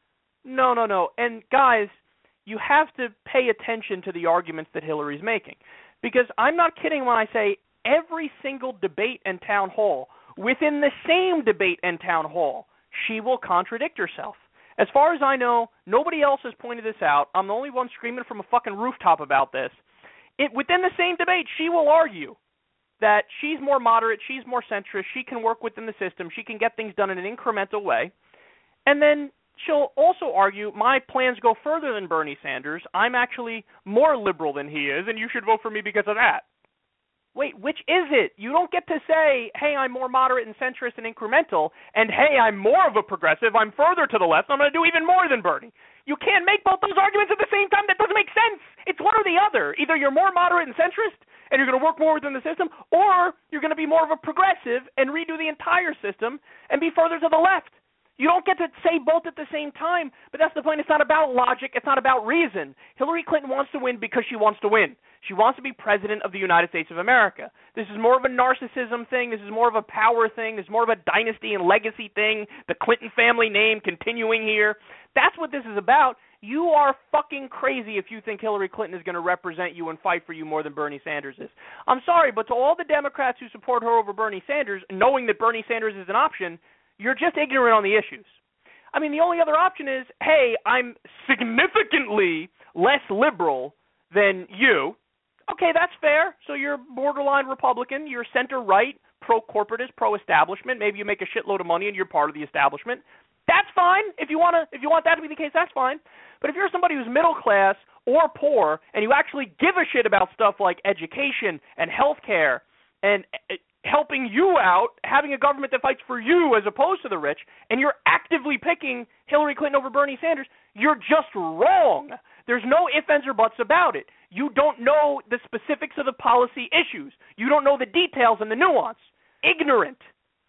No. And guys, you have to pay attention to the arguments that Hillary's making. Because I'm not kidding when I say every single debate and town hall, within the same debate and town hall, she will contradict herself. As far as I know, nobody else has pointed this out. I'm the only one screaming from a fucking rooftop about this. Within the same debate, she will argue that she's more moderate, she's more centrist, she can work within the system, she can get things done in an incremental way. And then she'll also argue, my plans go further than Bernie Sanders. I'm actually more liberal than he is, and you should vote for me because of that. Wait, which is it? You don't get to say, hey, I'm more moderate and centrist and incremental, and hey, I'm more of a progressive, I'm further to the left, I'm going to do even more than Bernie. You can't make both those arguments at the same time. That doesn't make sense. It's one or the other. Either you're more moderate and centrist, and you're going to work more within the system, or you're going to be more of a progressive and redo the entire system and be further to the left. You don't get to say both at the same time, but that's the point. It's not about logic. It's not about reason. Hillary Clinton wants to win because she wants to win. She wants to be president of the United States of America. This is more of a narcissism thing. This is more of a power thing. This is more of a dynasty and legacy thing. The Clinton family name continuing here. That's what this is about. You are fucking crazy if you think Hillary Clinton is going to represent you and fight for you more than Bernie Sanders is. I'm sorry, but to all the Democrats who support her over Bernie Sanders, knowing that Bernie Sanders is an option, you're just ignorant on the issues. I mean, the only other option is, hey, I'm significantly less liberal than you. Okay, that's fair. So you're borderline Republican, you're center-right, pro-corporatist, pro-establishment. Maybe you make a shitload of money and you're part of the establishment. That's fine. If you want that to be the case, that's fine. But if you're somebody who's middle class or poor and you actually give a shit about stuff like education and health care and helping you out, having a government that fights for you as opposed to the rich, and you're actively picking Hillary Clinton over Bernie Sanders, you're just wrong. There's no ifs, ands, or buts about it. You don't know the specifics of the policy issues. You don't know the details and the nuance. Ignorant.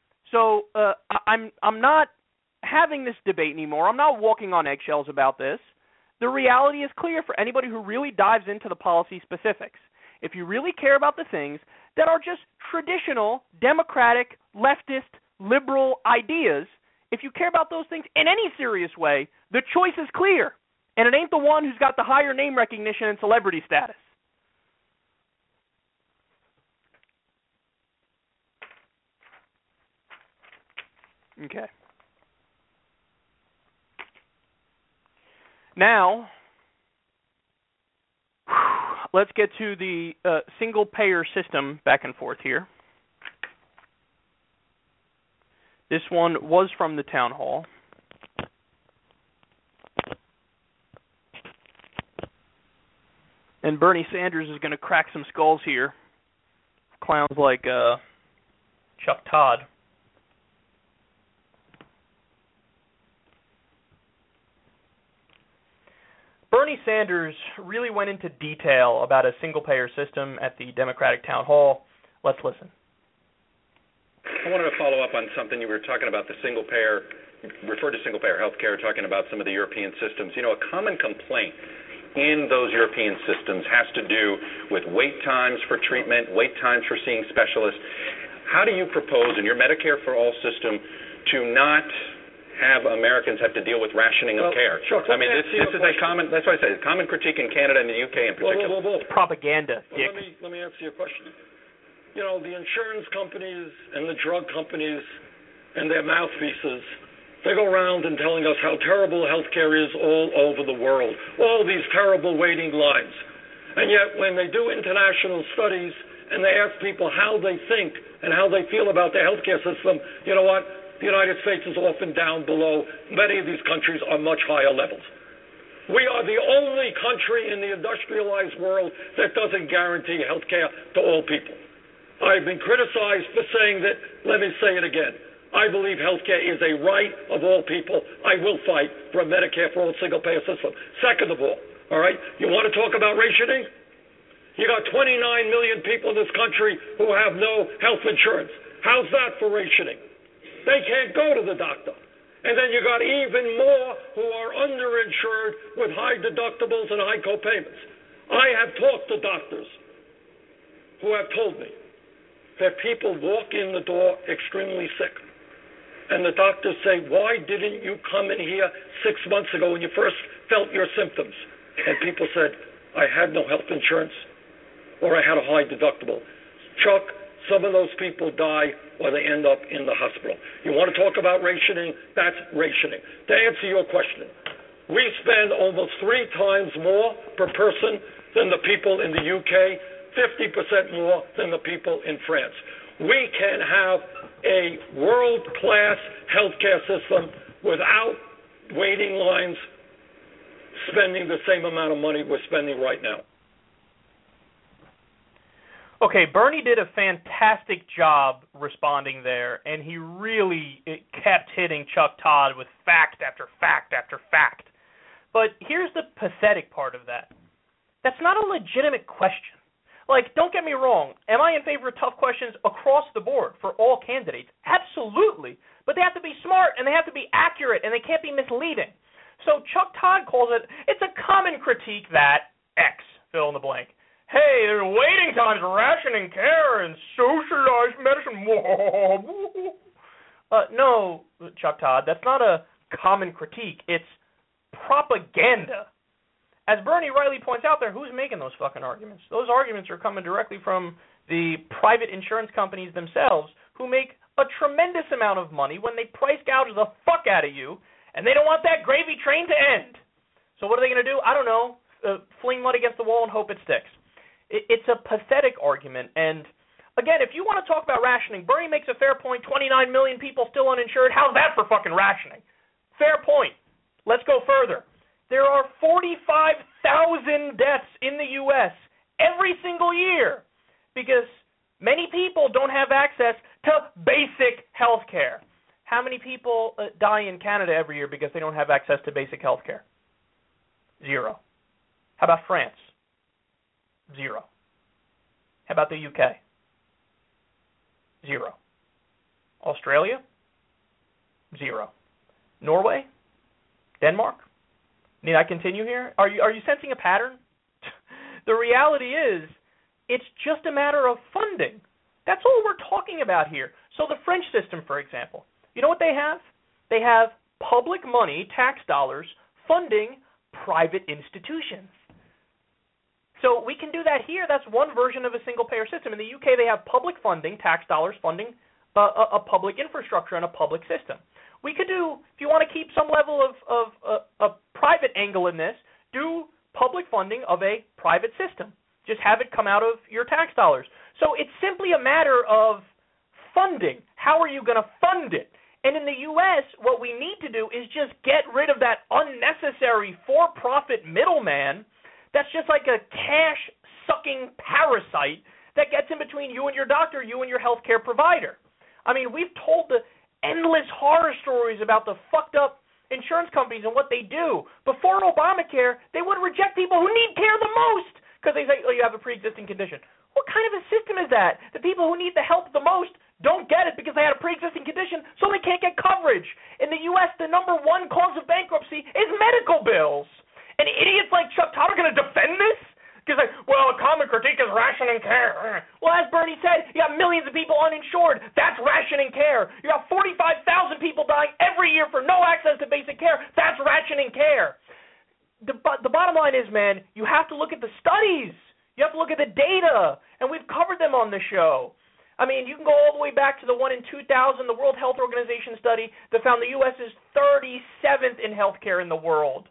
So I'm not having this debate anymore. I'm not walking on eggshells about this. The reality is clear for anybody who really dives into the policy specifics. If you really care about the things that are just traditional, democratic, leftist, liberal ideas, if you care about those things in any serious way, the choice is clear. And it ain't the one who's got the higher name recognition and celebrity status. Okay. Now, let's get to the single-payer system back and forth here. This one was from the town hall. And Bernie Sanders is going to crack some skulls here. Clowns like Chuck Todd. Bernie Sanders really went into detail about a single-payer system at the Democratic town hall. Let's listen. I wanted to follow up on something you were talking about, the single-payer, referred to single-payer health care, talking about some of the European systems. You know, a common complaint in those European systems has to do with wait times for treatment, wait times for seeing specialists. How do you propose in your Medicare for All system to not have Americans have to deal with rationing of care? Sure. I mean, this is a common, that's why I say, a common critique in Canada and the UK in particular. Whoa. It's propaganda, Dick. Let me answer your question. You know, the insurance companies and the drug companies and their mouthpieces, they go around and telling us how terrible healthcare is all over the world, all these terrible waiting lines. And yet when they do international studies and they ask people how they think and how they feel about the healthcare system, you know what? The United States is often down below. Many of these countries are much higher levels. We are the only country in the industrialized world that doesn't guarantee health care to all people. I've been criticized for saying that. Let me say it again. I believe health care is a right of all people. I will fight for a Medicare for all single-payer system. Second of all right, you want to talk about rationing? You got 29 million people in this country who have no health insurance. How's that for rationing? They can't go to the doctor. And then you got even more who are underinsured with high deductibles and high copayments. I have talked to doctors who have told me that people walk in the door extremely sick. And the doctors say, why didn't you come in here 6 months ago when you first felt your symptoms? And people said, I had no health insurance or I had a high deductible. Chuck, some of those people die or they end up in the hospital. You want to talk about rationing? That's rationing. To answer your question, we spend almost 3 times more per person than the people in the UK, 50% more than the people in France. We can have a world-class healthcare system without waiting lines, spending the same amount of money we're spending right now. Okay, Bernie did a fantastic job responding there, and he really kept hitting Chuck Todd with fact after fact after fact. But here's the pathetic part of that. That's not a legitimate question. Like, don't get me wrong. Am I in favor of tough questions across the board for all candidates? Absolutely. But they have to be smart, and they have to be accurate, and they can't be misleading. So Chuck Todd calls it, it's a common critique that X, fill in the blank. Hey, there's waiting times, rationing care, and socialized medicine. No, Chuck Todd, that's not a common critique. It's propaganda. As Bernie rightly points out there, who's making those fucking arguments? Those arguments are coming directly from the private insurance companies themselves, who make a tremendous amount of money when they price gouge the fuck out of you, and they don't want that gravy train to end. So what are they going to do? I don't know. Fling mud against the wall and hope it sticks. It's a pathetic argument, and again, if you want to talk about rationing, Bernie makes a fair point, 29 million people still uninsured. How's that for fucking rationing? Fair point. Let's go further. There are 45,000 deaths in the U.S. every single year because many people don't have access to basic health care. How many people die in Canada every year because they don't have access to basic health care? 0. How about France? 0. How about the UK? 0. Australia? 0. Norway? Denmark? Need I continue here? Are you sensing a pattern? The reality is, it's just a matter of funding. That's all we're talking about here. So the French system, for example, you know what they have? They have public money, tax dollars, funding private institutions. So we can do that here. That's one version of a single-payer system. In the UK, they have public funding, tax dollars funding a public infrastructure and a public system. We could do, if you want to keep some level of a private angle in this, do public funding of a private system. Just have it come out of your tax dollars. So it's simply a matter of funding. How are you going to fund it? And in the U.S., what we need to do is just get rid of that unnecessary for-profit middleman that's just like a cash-sucking parasite that gets in between you and your doctor, you and your healthcare provider. I mean, we've told the endless horror stories about the fucked up insurance companies and what they do. Before Obamacare, they would reject people who need care the most because they say, oh, you have a pre-existing condition. What kind of a system is that? The people who need the help the most don't get it because they had a pre-existing condition, so they can't get coverage. In the U.S., the number one cause of bankruptcy is medical bills. And idiots like Chuck Todd are going to defend this? Because, like, well, a common critique is rationing care. Well, as Bernie said, you have millions of people uninsured. That's rationing care. You have 45,000 people dying every year for no access to basic care. That's rationing care. The bottom line is, man, you have to look at the studies. You have to look at the data. And we've covered them on the show. I mean, you can go all the way back to the one in 2000, the World Health Organization study that found the U.S. is 37th in healthcare in the world.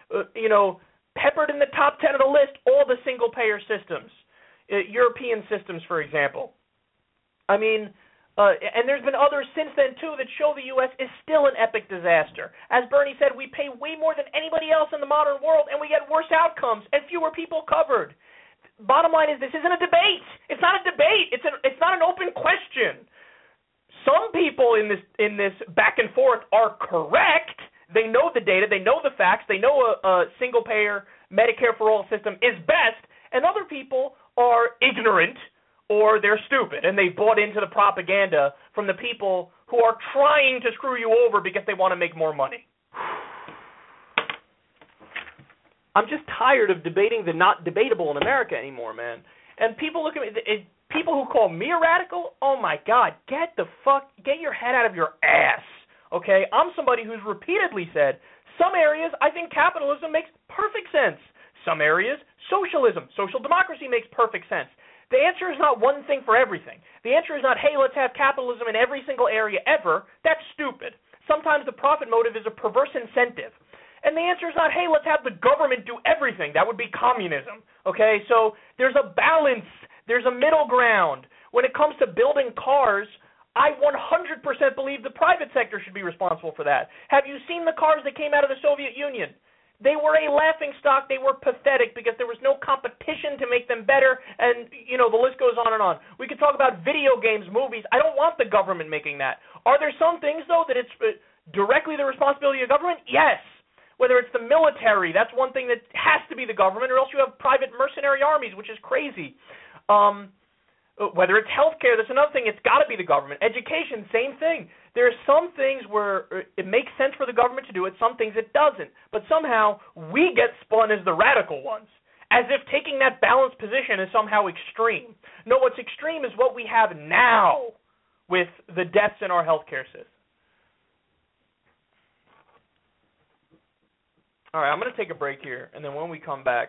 Peppered in the top 10 of the list, all the single-payer systems, European systems, for example. I mean, and there's been others since then, too, that show the U.S. is still an epic disaster. As Bernie said, we pay way more than anybody else in the modern world, and we get worse outcomes and fewer people covered. Bottom line is, this isn't a debate. It's not a debate. It's not an open question. Some people in this back and forth are correct. They know the data, they know the facts, they know a single-payer Medicare for all system is best, and other people are ignorant or they're stupid, and they bought into the propaganda from the people who are trying to screw you over because they want to make more money. I'm just tired of debating the not debatable in America anymore, man. And people look at me, people who call me a radical, oh my God, get your head out of your ass. Okay, I'm somebody who's repeatedly said, some areas I think capitalism makes perfect sense. Some areas, socialism, social democracy makes perfect sense. The answer is not one thing for everything. The answer is not, hey, let's have capitalism in every single area ever. That's stupid. Sometimes the profit motive is a perverse incentive. And the answer is not, hey, let's have the government do everything. That would be communism. Okay, so there's a balance. There's a middle ground. When it comes to building cars, I 100% believe the private sector should be responsible for that. Have you seen the cars that came out of the Soviet Union? They were a laughingstock. They were pathetic because there was no competition to make them better, and, the list goes on and on. We could talk about video games, movies. I don't want the government making that. Are there some things, though, that it's directly the responsibility of government? Yes. Whether it's the military, that's one thing that has to be the government, or else you have private mercenary armies, which is crazy. Whether it's healthcare, that's another thing. It's got to be the government. Education, same thing. There are some things where it makes sense for the government to do it, some things it doesn't. But somehow we get spun as the radical ones, as if taking that balanced position is somehow extreme. No, what's extreme is what we have now with the deaths in our healthcare system. All right, I'm going to take a break here, and then when we come back,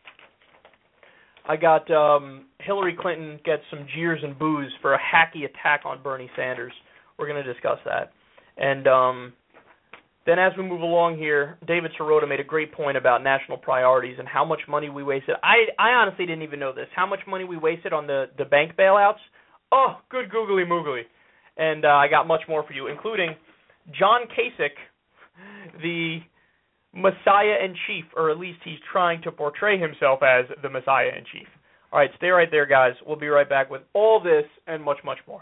I got Hillary Clinton gets some jeers and boos for a hacky attack on Bernie Sanders. We're going to discuss that. And then as we move along here, David Sirota made a great point about national priorities and how much money we wasted. I honestly didn't even know this, how much money we wasted on the bank bailouts. Oh, good googly moogly. And I got much more for you, including John Kasich, the Messiah-in-Chief, or at least he's trying to portray himself as the Messiah-in-Chief. All right, stay right there, guys. We'll be right back with all this and much, much more.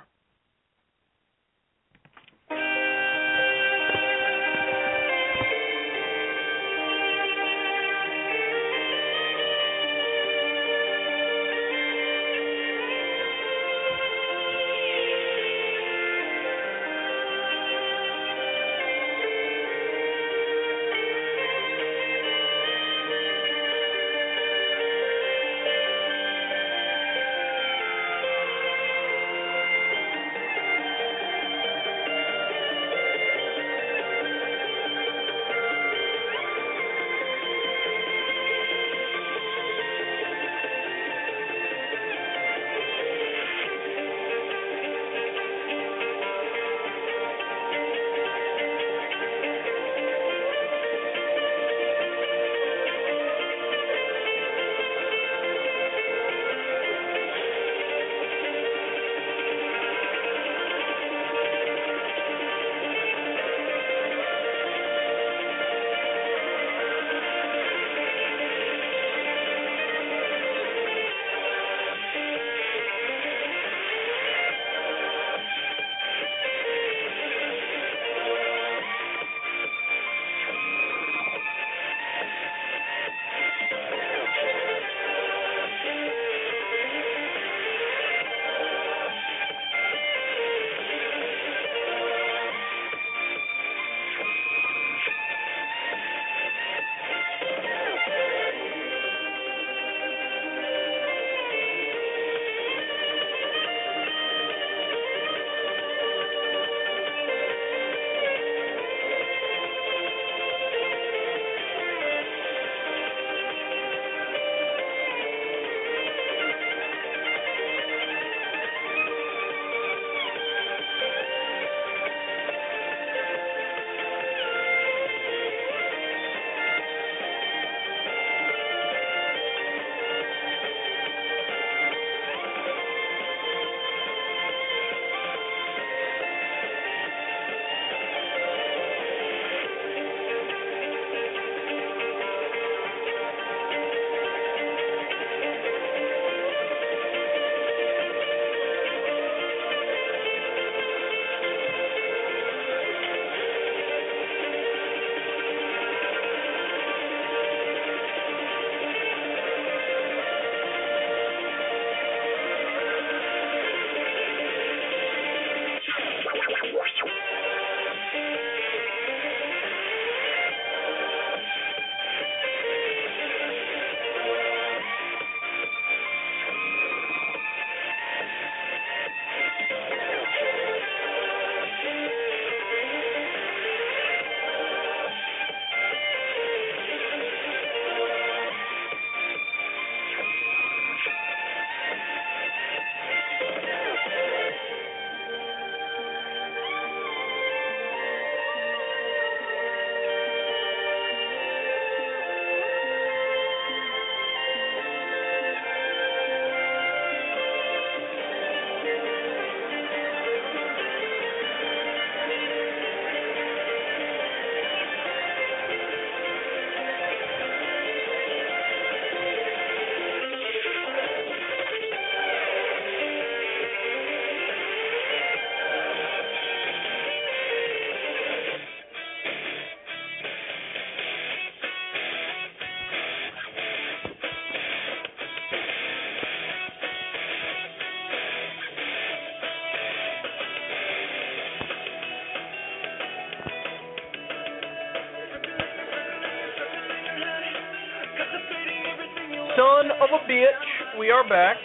of a bitch. We are back.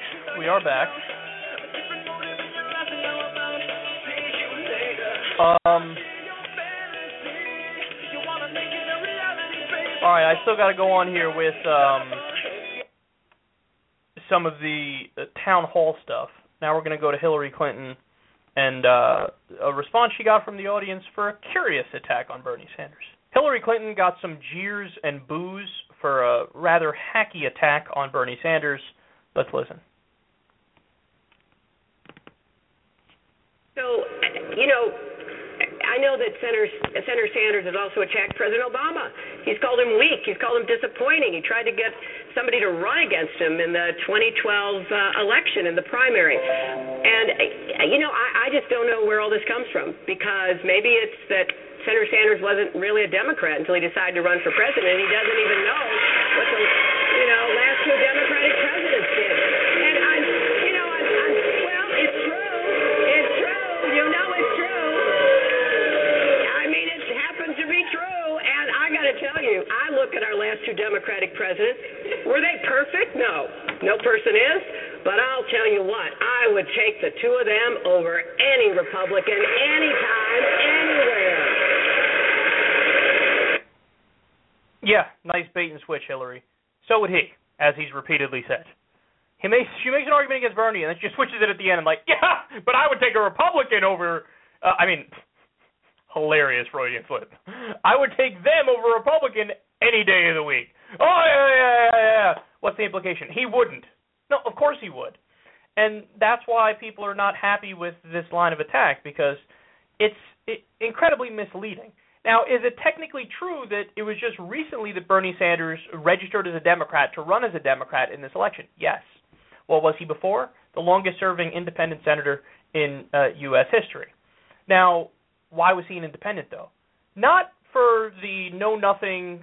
All right, I still got to go on here with some of the town hall stuff. Now we're going to go to Hillary Clinton and a response she got from the audience for a curious attack on Bernie Sanders. Hillary Clinton got some jeers and boos for a rather hacky attack on Bernie Sanders. Let's listen. So, you know, I know that Senator Sanders has also attacked President Obama. He's called him weak. He's called him disappointing. He tried to get somebody to run against him in the 2012 election in the primary. And, you know, I just don't know where all this comes from, because maybe it's that Senator Sanders wasn't really a Democrat until he decided to run for president. He doesn't even know what the, you know, last two Democratic presidents did. And I'm well, it's true. It's true. You know it's true. I mean, it happens to be true. And I got to tell you, I look at our last two Democratic presidents. Were they perfect? No. No person is. But I'll tell you what, I would take the two of them over any Republican, anytime, anywhere. Yeah, nice bait and switch, Hillary. So would he, as he's repeatedly said. She makes an argument against Bernie, and then she switches it at the end and like, yeah, but I would take a Republican over, hilarious Freudian slip. I would take them over a Republican any day of the week. Oh, yeah. What's the implication? He wouldn't. No, of course he would. And that's why people are not happy with this line of attack, because it's incredibly misleading. Now, is it technically true that it was just recently that Bernie Sanders registered as a Democrat to run as a Democrat in this election? Yes. Well, was he before? The longest-serving independent senator in U.S. history. Now, why was he an independent, though? Not for the know-nothing,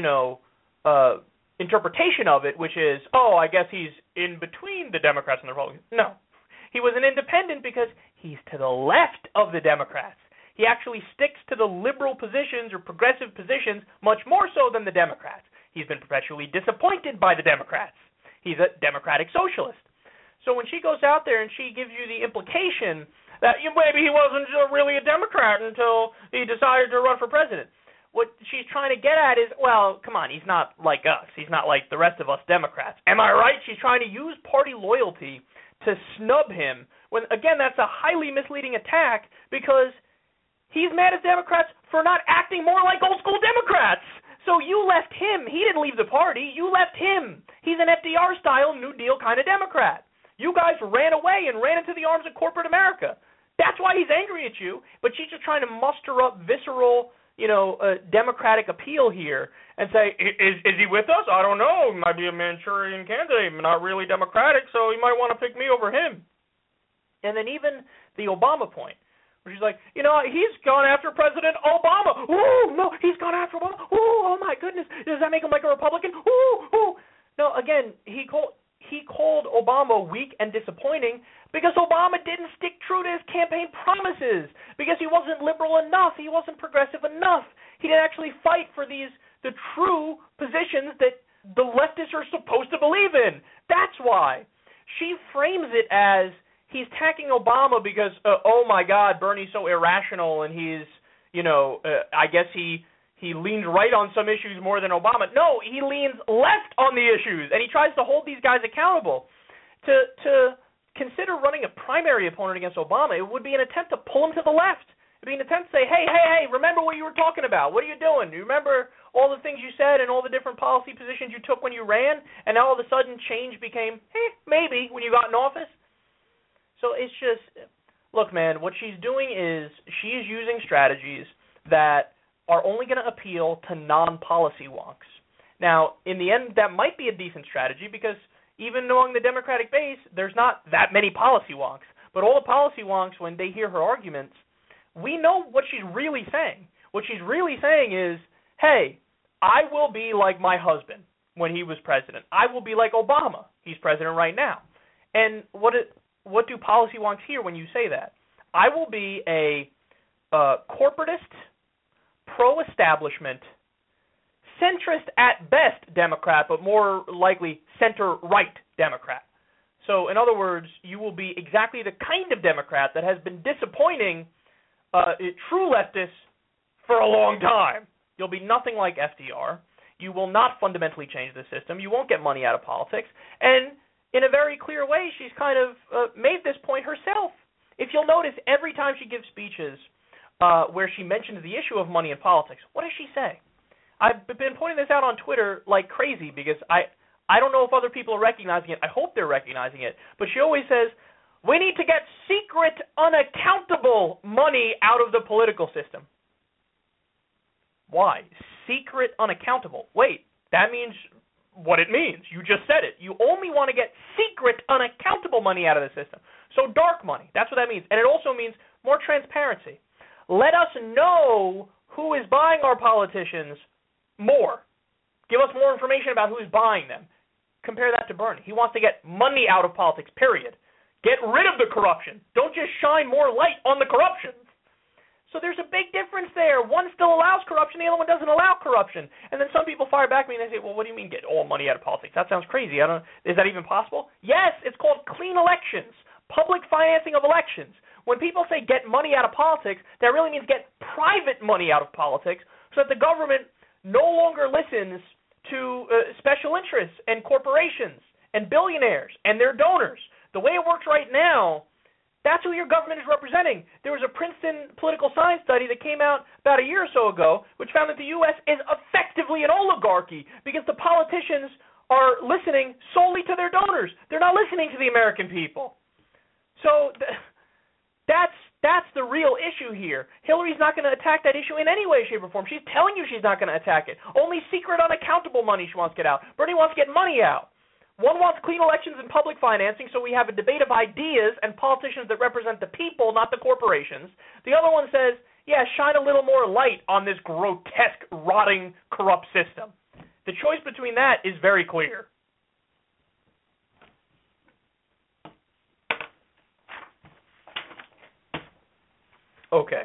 interpretation of it, which is, I guess he's in between the Democrats and the Republicans. No. He was an independent because he's to the left of the Democrats. He actually sticks to the liberal positions or progressive positions much more so than the Democrats. He's been perpetually disappointed by the Democrats. He's a democratic socialist. So when she goes out there and she gives you the implication that maybe he wasn't really a Democrat until he decided to run for president, what she's trying to get at is, well, come on, he's not like us. He's not like the rest of us Democrats. Am I right? She's trying to use party loyalty to snub him when, again, that's a highly misleading attack, because he's mad at Democrats for not acting more like old-school Democrats. So you left him. He didn't leave the party. You left him. He's an FDR-style New Deal kind of Democrat. You guys ran away and ran into the arms of corporate America. That's why he's angry at you, but she's just trying to muster up visceral, Democratic appeal here and say, is he with us? I don't know. He might be a Manchurian candidate, not really Democratic, so you might want to pick me over him. And then even the Obama point, where she's like, he's gone after President Obama. Ooh, no, he's gone after Obama. Ooh, oh my goodness. Does that make him like a Republican? Ooh. No, again, he called Obama weak and disappointing because Obama didn't stick true to his campaign promises, because he wasn't liberal enough, he wasn't progressive enough. He didn't actually fight for the true positions that the leftists are supposed to believe in. That's why. She frames it as he's attacking Obama because, oh my God, Bernie's so irrational and he's, I guess he leans right on some issues more than Obama. No, he leans left on the issues, and he tries to hold these guys accountable. To consider running a primary opponent against Obama, it would be an attempt to pull him to the left. It would be an attempt to say, hey, remember what you were talking about? What are you doing? Do you remember all the things you said and all the different policy positions you took when you ran, and now all of a sudden change became, maybe, when you got in office? So it's just, look, man, what she's doing is she's using strategies that are only going to appeal to non-policy wonks. Now, in the end, that might be a decent strategy, because even among the Democratic base, there's not that many policy wonks. But all the policy wonks, when they hear her arguments, we know what she's really saying. What she's really saying is, hey, I will be like my husband when he was president. I will be like Obama. He's president right now. And what do policy wonks hear when you say that? I will be a corporatist, pro-establishment, centrist at best Democrat, but more likely center-right Democrat. So, in other words, you will be exactly the kind of Democrat that has been disappointing true leftists for a long time. You'll be nothing like FDR. You will not fundamentally change the system. You won't get money out of politics. And in a very clear way, she's kind of made this point herself. If you'll notice, every time she gives speeches where she mentions the issue of money in politics, what does she say? I've been pointing this out on Twitter like crazy because I don't know if other people are recognizing it. I hope they're recognizing it. But she always says, we need to get secret, unaccountable money out of the political system. Why? Secret, unaccountable. Wait, that means what it means. You just said it. You only want to get secret, unaccountable money out of the system. So dark money. That's what that means. And it also means more transparency. Let us know who is buying our politicians more. Give us more information about who is buying them. Compare that to Bernie. He wants to get money out of politics, period. Get rid of the corruption. Don't just shine more light on the corruption. So there's a big difference there. One still allows corruption, the other one doesn't allow corruption. And then some people fire back at me and they say, well, what do you mean get all money out of politics? That sounds crazy. Is that even possible? Yes, it's called clean elections, public financing of elections. When people say get money out of politics, that really means get private money out of politics so that the government no longer listens to special interests and corporations and billionaires and their donors. The way it works right now, that's who your government is representing. There was a Princeton political science study that came out about a year or so ago, which found that the U.S. is effectively an oligarchy because the politicians are listening solely to their donors. They're not listening to the American people. So that's the real issue here. Hillary's not going to attack that issue in any way, shape, or form. She's telling you she's not going to attack it. Only secret, unaccountable money she wants to get out. Bernie wants to get money out. One wants clean elections and public financing, so we have a debate of ideas and politicians that represent the people, not the corporations. The other one says, yeah, shine a little more light on this grotesque, rotting, corrupt system. The choice between that is very clear. Okay.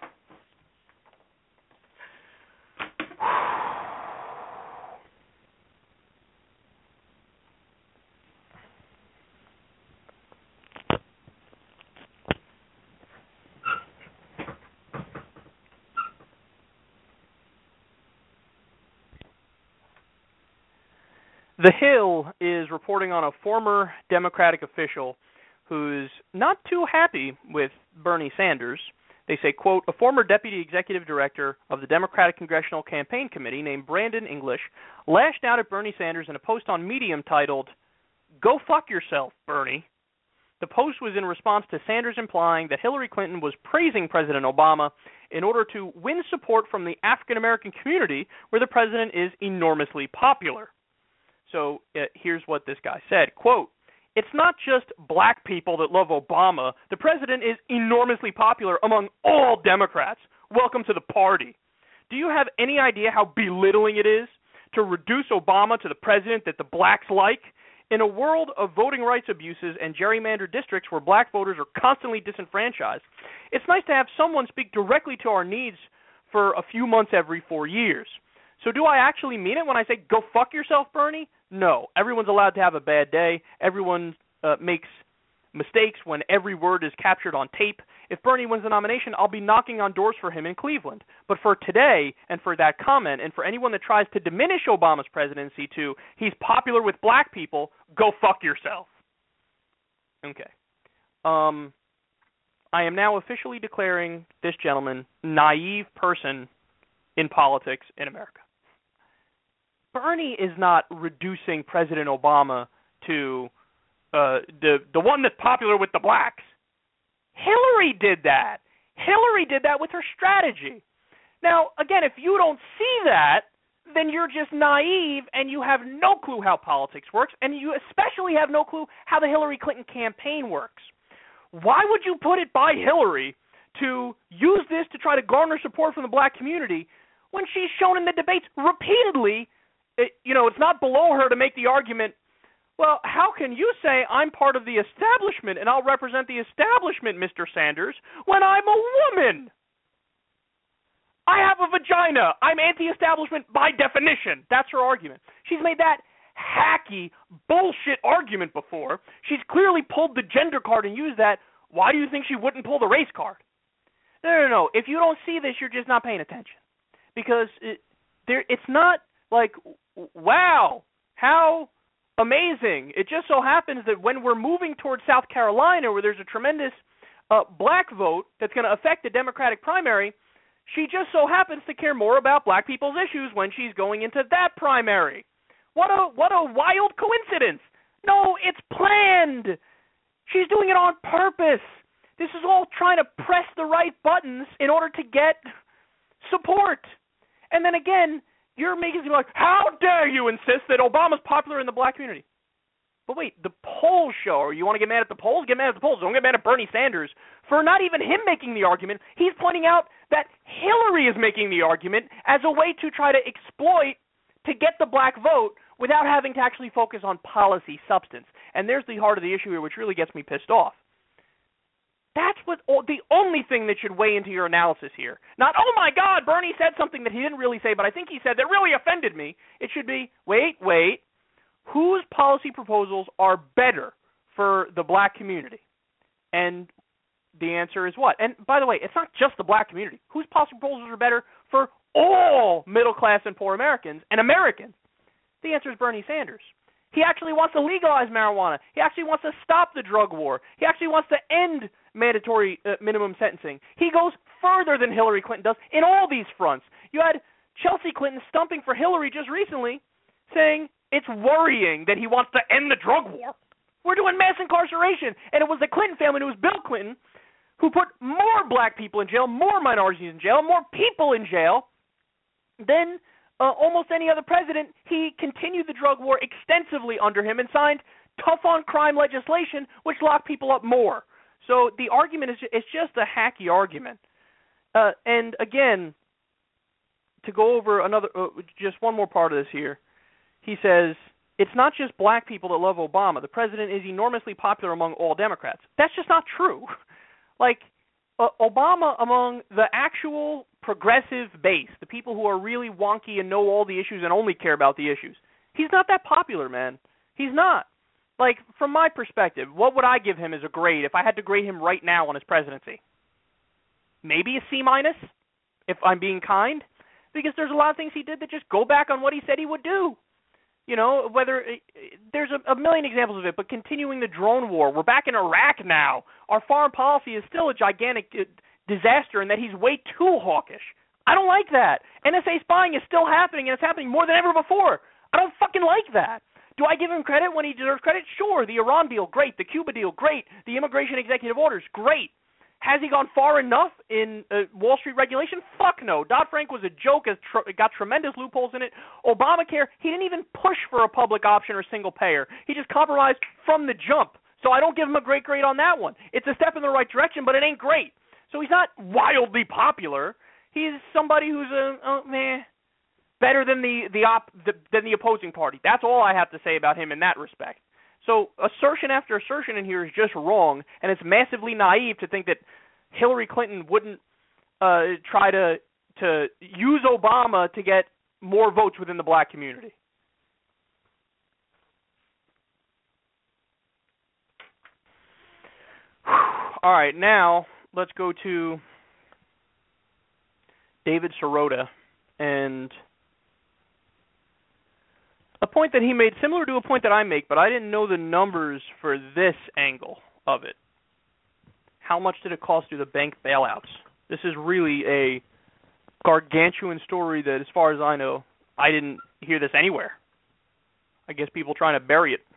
The Hill is reporting on a former Democratic official who's not too happy with Bernie Sanders. They say, quote, a former deputy executive director of the Democratic Congressional Campaign Committee named Brandon English lashed out at Bernie Sanders in a post on Medium titled, "Go fuck yourself, Bernie." The post was in response to Sanders implying that Hillary Clinton was praising President Obama in order to win support from the African-American community where the president is enormously popular. So here's what this guy said, quote, it's not just black people that love Obama. The president is enormously popular among all Democrats. Welcome to the party. Do you have any idea how belittling it is to reduce Obama to the president that the blacks like? In a world of voting rights abuses and gerrymandered districts where black voters are constantly disenfranchised, it's nice to have someone speak directly to our needs for a few months every 4 years. So do I actually mean it when I say go fuck yourself, Bernie? No. Everyone's allowed to have a bad day. Everyone makes mistakes when every word is captured on tape. If Bernie wins the nomination, I'll be knocking on doors for him in Cleveland. But for today, and for that comment, and for anyone that tries to diminish Obama's presidency to he's popular with black people, go fuck yourself. Okay. I am now officially declaring this gentleman naive person in politics in America. Bernie is not reducing President Obama to the one that's popular with the blacks. Hillary did that. Hillary did that with her strategy. Now, again, if you don't see that, then you're just naive and you have no clue how politics works, and you especially have no clue how the Hillary Clinton campaign works. Why would you put it by Hillary to use this to try to garner support from the black community when she's shown in the debates repeatedly, it's not below her to make the argument, well, how can you say I'm part of the establishment and I'll represent the establishment, Mr. Sanders, when I'm a woman? I have a vagina. I'm anti-establishment by definition. That's her argument. She's made that hacky bullshit argument before. She's clearly pulled the gender card and used that. Why do you think she wouldn't pull the race card? No. If you don't see this, you're just not paying attention. Because it's not like, wow, how amazing. It just so happens that when we're moving towards South Carolina, where there's a tremendous black vote that's going to affect the Democratic primary, she just so happens to care more about black people's issues when she's going into that primary. What a wild coincidence. No, it's planned. She's doing it on purpose. This is all trying to press the right buttons in order to get support. And then again, you're making it like, how dare you insist that Obama's popular in the black community? But wait, the polls show, you want to get mad at the polls? Get mad at the polls. Don't get mad at Bernie Sanders for not even him making the argument. He's pointing out that Hillary is making the argument as a way to try to exploit to get the black vote without having to actually focus on policy substance. And there's the heart of the issue here, which really gets me pissed off. That's the only thing that should weigh into your analysis here. Not, oh my God, Bernie said something that he didn't really say, but I think he said that really offended me. It should be, wait, whose policy proposals are better for the black community? And the answer is what? And by the way, it's not just the black community. Whose policy proposals are better for all middle class and poor Americans and Americans? The answer is Bernie Sanders. He actually wants to legalize marijuana. He actually wants to stop the drug war. He actually wants to end mandatory minimum sentencing. He goes further than Hillary Clinton does in all these fronts. You had Chelsea Clinton stumping for Hillary just recently, saying it's worrying that he wants to end the drug war. We're doing mass incarceration. And it was the Clinton family, and it was Bill Clinton, who put more black people in jail, more minorities in jail, more people in jail than almost any other president. He continued the drug war extensively under him and signed tough-on-crime legislation, which locked people up more. So the argument is just a hacky argument. And again, to go over just one more part of this here, he says, it's not just black people that love Obama. The president is enormously popular among all Democrats. That's just not true. Like, Obama among the actual progressive base, the people who are really wonky and know all the issues and only care about the issues, he's not that popular, man. He's not. Like, from my perspective, what would I give him as a grade if I had to grade him right now on his presidency? Maybe a C-, if I'm being kind, because there's a lot of things he did that just go back on what he said he would do. You know, whether there's a million examples of it, but continuing the drone war. We're back in Iraq now. Our foreign policy is still a gigantic disaster in that he's way too hawkish. I don't like that. NSA spying is still happening, and it's happening more than ever before. I don't fucking like that. Do I give him credit when he deserves credit? Sure. The Iran deal, great. The Cuba deal, great. The immigration executive orders, great. Has he gone far enough in Wall Street regulation? Fuck no. Dodd-Frank was a joke. It got tremendous loopholes in it. Obamacare, he didn't even push for a public option or single payer. He just compromised from the jump. So I don't give him a great grade on that one. It's a step in the right direction, but it ain't great. So he's not wildly popular. He's somebody who's better than the opposing party. That's all I have to say about him in that respect. So assertion after assertion in here is just wrong, and it's massively naive to think that Hillary Clinton wouldn't try to use Obama to get more votes within the black community. All right, now let's go to David Sirota and a point that he made similar to a point that I make, but I didn't know the numbers for this angle of it. How much did it cost to the bank bailouts? This is really a gargantuan story that, as far as I know, I didn't hear this anywhere. I guess people trying to bury it.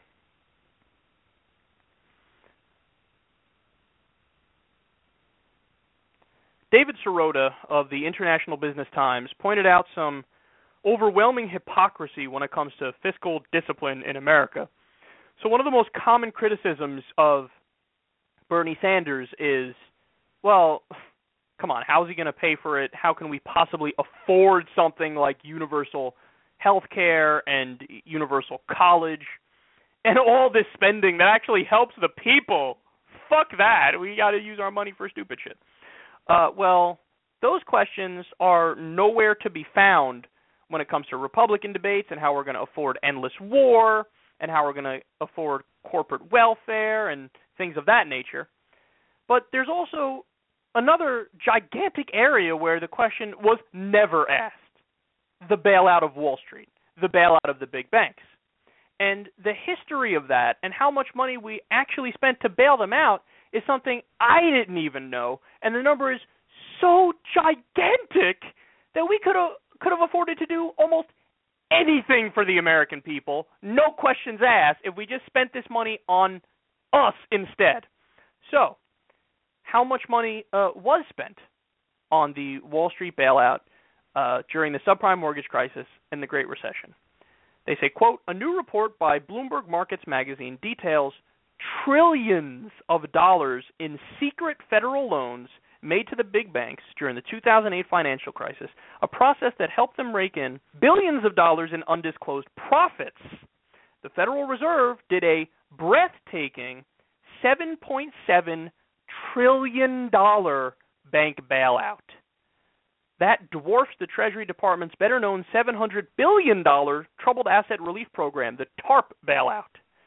David Sirota of the International Business Times pointed out some overwhelming hypocrisy when it comes to fiscal discipline in America. So one of the most common criticisms of Bernie Sanders is, well, come on, how is he going to pay for it? How can we possibly afford something like universal health care and universal college and all this spending that actually helps the people? Fuck that. We got to use our money for stupid shit. Well, those questions are nowhere to be found when it comes to Republican debates and how we're going to afford endless war and how we're going to afford corporate welfare and things of that nature. But there's also another gigantic area where the question was never asked: the bailout of Wall Street, the bailout of the big banks. And the history of that and how much money we actually spent to bail them out is something I didn't even know, and the number is so gigantic that we could have afforded to do almost anything for the American people, no questions asked, if we just spent this money on us instead. So, how much money was spent on the Wall Street bailout during the subprime mortgage crisis and the Great Recession? They say, quote, a new report by Bloomberg Markets Magazine details trillions of dollars in secret federal loans made to the big banks during the 2008 financial crisis, a process that helped them rake in billions of dollars in undisclosed profits. The Federal Reserve did a breathtaking $7.7 trillion bank bailout. That dwarfs the Treasury Department's better-known $700 billion Troubled Asset Relief Program, the TARP bailout.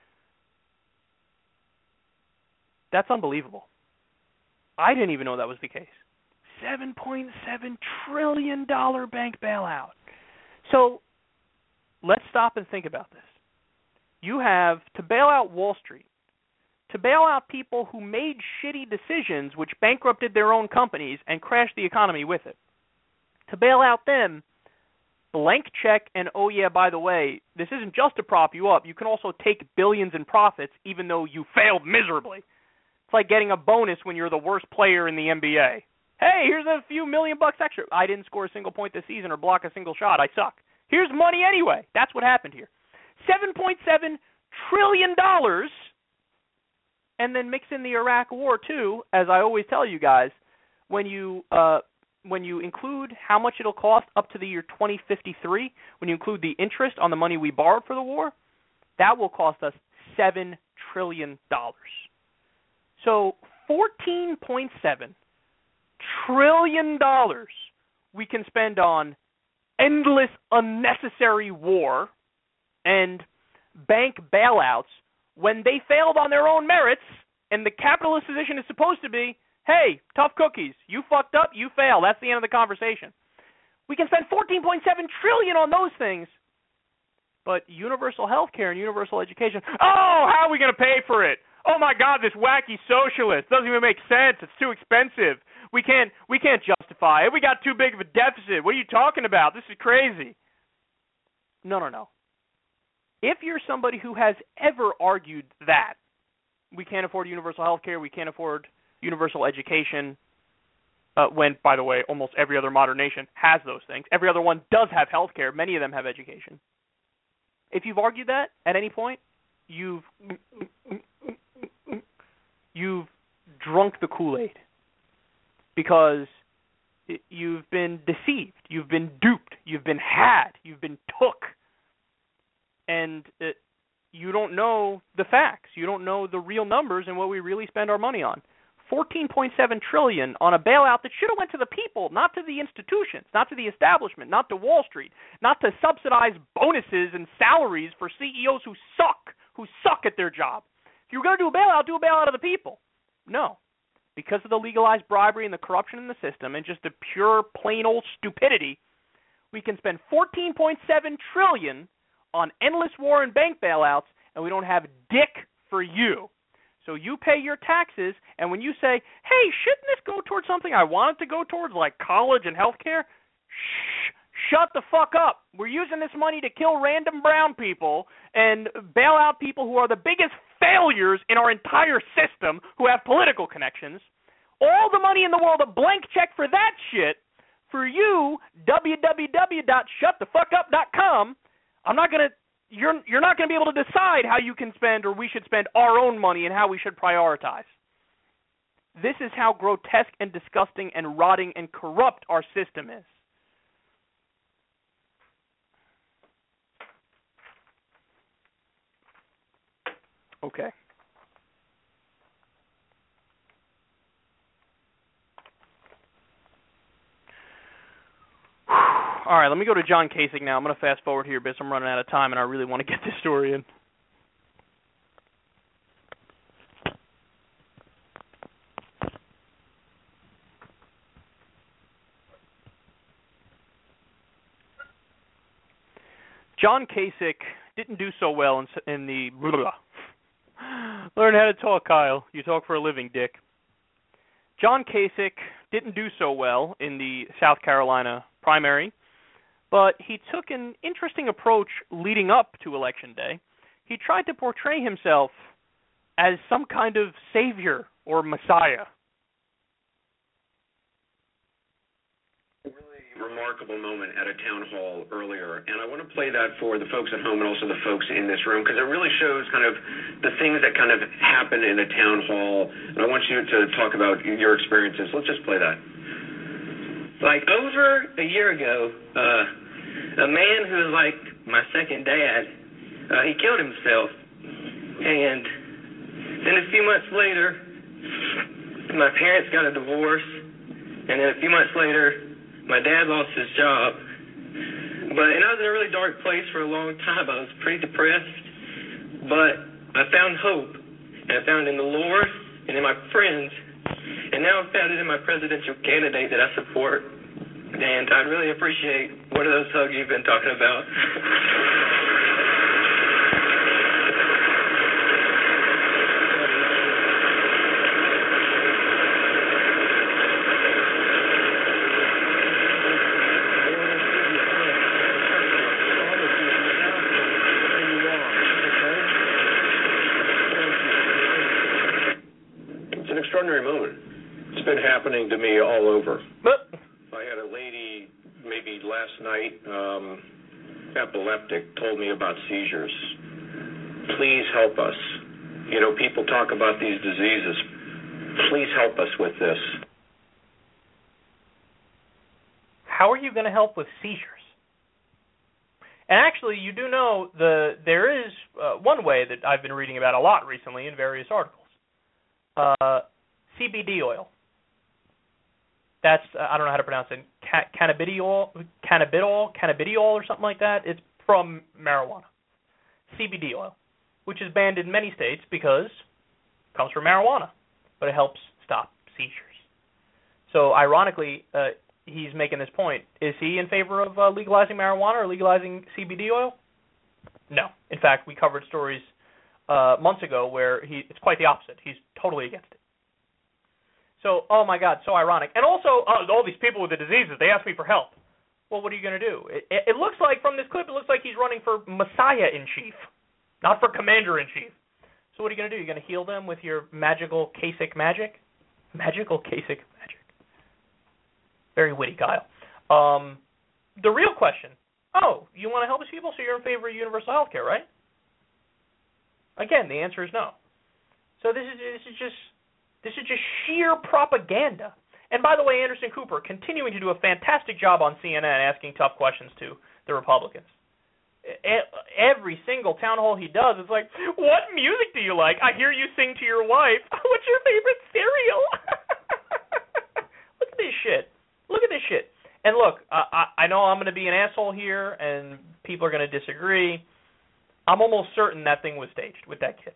That's unbelievable. I didn't even know that was the case. $7.7 trillion bank bailout. So let's stop and think about this. You have to bail out Wall Street, to bail out people who made shitty decisions which bankrupted their own companies and crashed the economy with it. To bail out them, blank check, and oh yeah, by the way, this isn't just to prop you up. You can also take billions in profits even though you failed miserably. It's like getting a bonus when you're the worst player in the NBA. Hey, here's a few $1,000,000 extra. I didn't score a single point this season or block a single shot. I suck. Here's money anyway. That's what happened here. $7.7 trillion, and then mix in the Iraq War too. As I always tell you guys, when you include how much it'll cost up to the year 2053, when you include the interest on the money we borrowed for the war, that will cost us $7 trillion. So $14.7 trillion we can spend on endless, unnecessary war and bank bailouts when they failed on their own merits, and the capitalist position is supposed to be, hey, tough cookies, you fucked up, you fail. That's the end of the conversation. We can spend $14.7 trillion on those things, but universal health care and universal education, oh, how are we going to pay for it? Oh my God, this wacky socialist doesn't even make sense. It's too expensive. We can't justify it. We got too big of a deficit. What are you talking about? This is crazy. No. If you're somebody who has ever argued that we can't afford universal health care, we can't afford universal education, when, by the way, almost every other modern nation has those things. Every other one does have health care. Many of them have education. If you've argued that at any point, you've drunk the Kool-Aid, because you've been deceived, you've been duped, you've been had, you've been took, and you don't know the facts. You don't know the real numbers and what we really spend our money on. $14.7 trillion on a bailout that should have went to the people, not to the institutions, not to the establishment, not to Wall Street, not to subsidize bonuses and salaries for CEOs who suck at their job. If you're going to do a bailout of the people. No. Because of the legalized bribery and the corruption in the system and just the pure, plain old stupidity, we can spend $14.7 trillion on endless war and bank bailouts, and we don't have dick for you. So you pay your taxes, and when you say, hey, shouldn't this go towards something I want it to go towards, like college and health care? Shut the fuck up. We're using this money to kill random brown people and bail out people who are the biggest failures in our entire system who have political connections. All the money in the world, a blank check for that shit. For you, www.shutthefuckup.com, you're not going to be able to decide how you can spend or we should spend our own money and how we should prioritize. This is how grotesque and disgusting and rotting and corrupt our system is. Okay. All right, let me go to John Kasich now. I'm going to fast forward here because I'm running out of time, and I really want to get this story in. John Kasich didn't do so well in the... Learn how to talk, Kyle. You talk for a living, dick. John Kasich didn't do so well in the South Carolina primary, but he took an interesting approach leading up to Election Day. He tried to portray himself as some kind of savior or messiah. Remarkable moment at a town hall earlier, and I want to play that for the folks at home and also the folks in this room, because it really shows kind of the things that kind of happen in a town hall, and I want you to talk about your experiences. Let's just play that. Like over a year ago, a man who was like my second dad, he killed himself, and then a few months later, my parents got a divorce, and then a few months later, my dad lost his job, and I was in a really dark place for a long time. I was pretty depressed, but I found hope, and I found it in the Lord and in my friends, and now I've found it in my presidential candidate that I support, and I'd really appreciate one of those hugs you've been talking about. Moment. It's been happening to me all over. But I had a lady maybe last night, epileptic, told me about seizures. Please help us. You know, people talk about these diseases. Please help us with this. How are you going to help with seizures? And actually, you do know there is one way that I've been reading about a lot recently in various articles. CBD oil. That's, I don't know how to pronounce it, cannabidiol or something like that. It's from marijuana. CBD oil, which is banned in many states because it comes from marijuana, but it helps stop seizures. So ironically, he's making this point. Is he in favor of legalizing marijuana or legalizing CBD oil? No. In fact, we covered stories months ago where it's quite the opposite. He's totally against it. So, oh my God, so ironic. And also, all these people with the diseases, they ask me for help. Well, what are you going to do? It looks like, from this clip, it looks like he's running for Messiah-in-Chief, not for Commander-in-Chief. So what are you going to do? You're going to heal them with your magical Kasich magic? Magical Kasich magic. Very witty, Kyle. The real question, you want to help these people, so you're in favor of universal health care, right? Again, the answer is no. So this is just sheer propaganda. And by the way, Anderson Cooper continuing to do a fantastic job on CNN asking tough questions to the Republicans. Every single town hall he does, it's like, what music do you like? I hear you sing to your wife. What's your favorite cereal? Look at this shit. Look at this shit. And look, I know I'm going to be an asshole here, and people are going to disagree. I'm almost certain that thing was staged with that kid.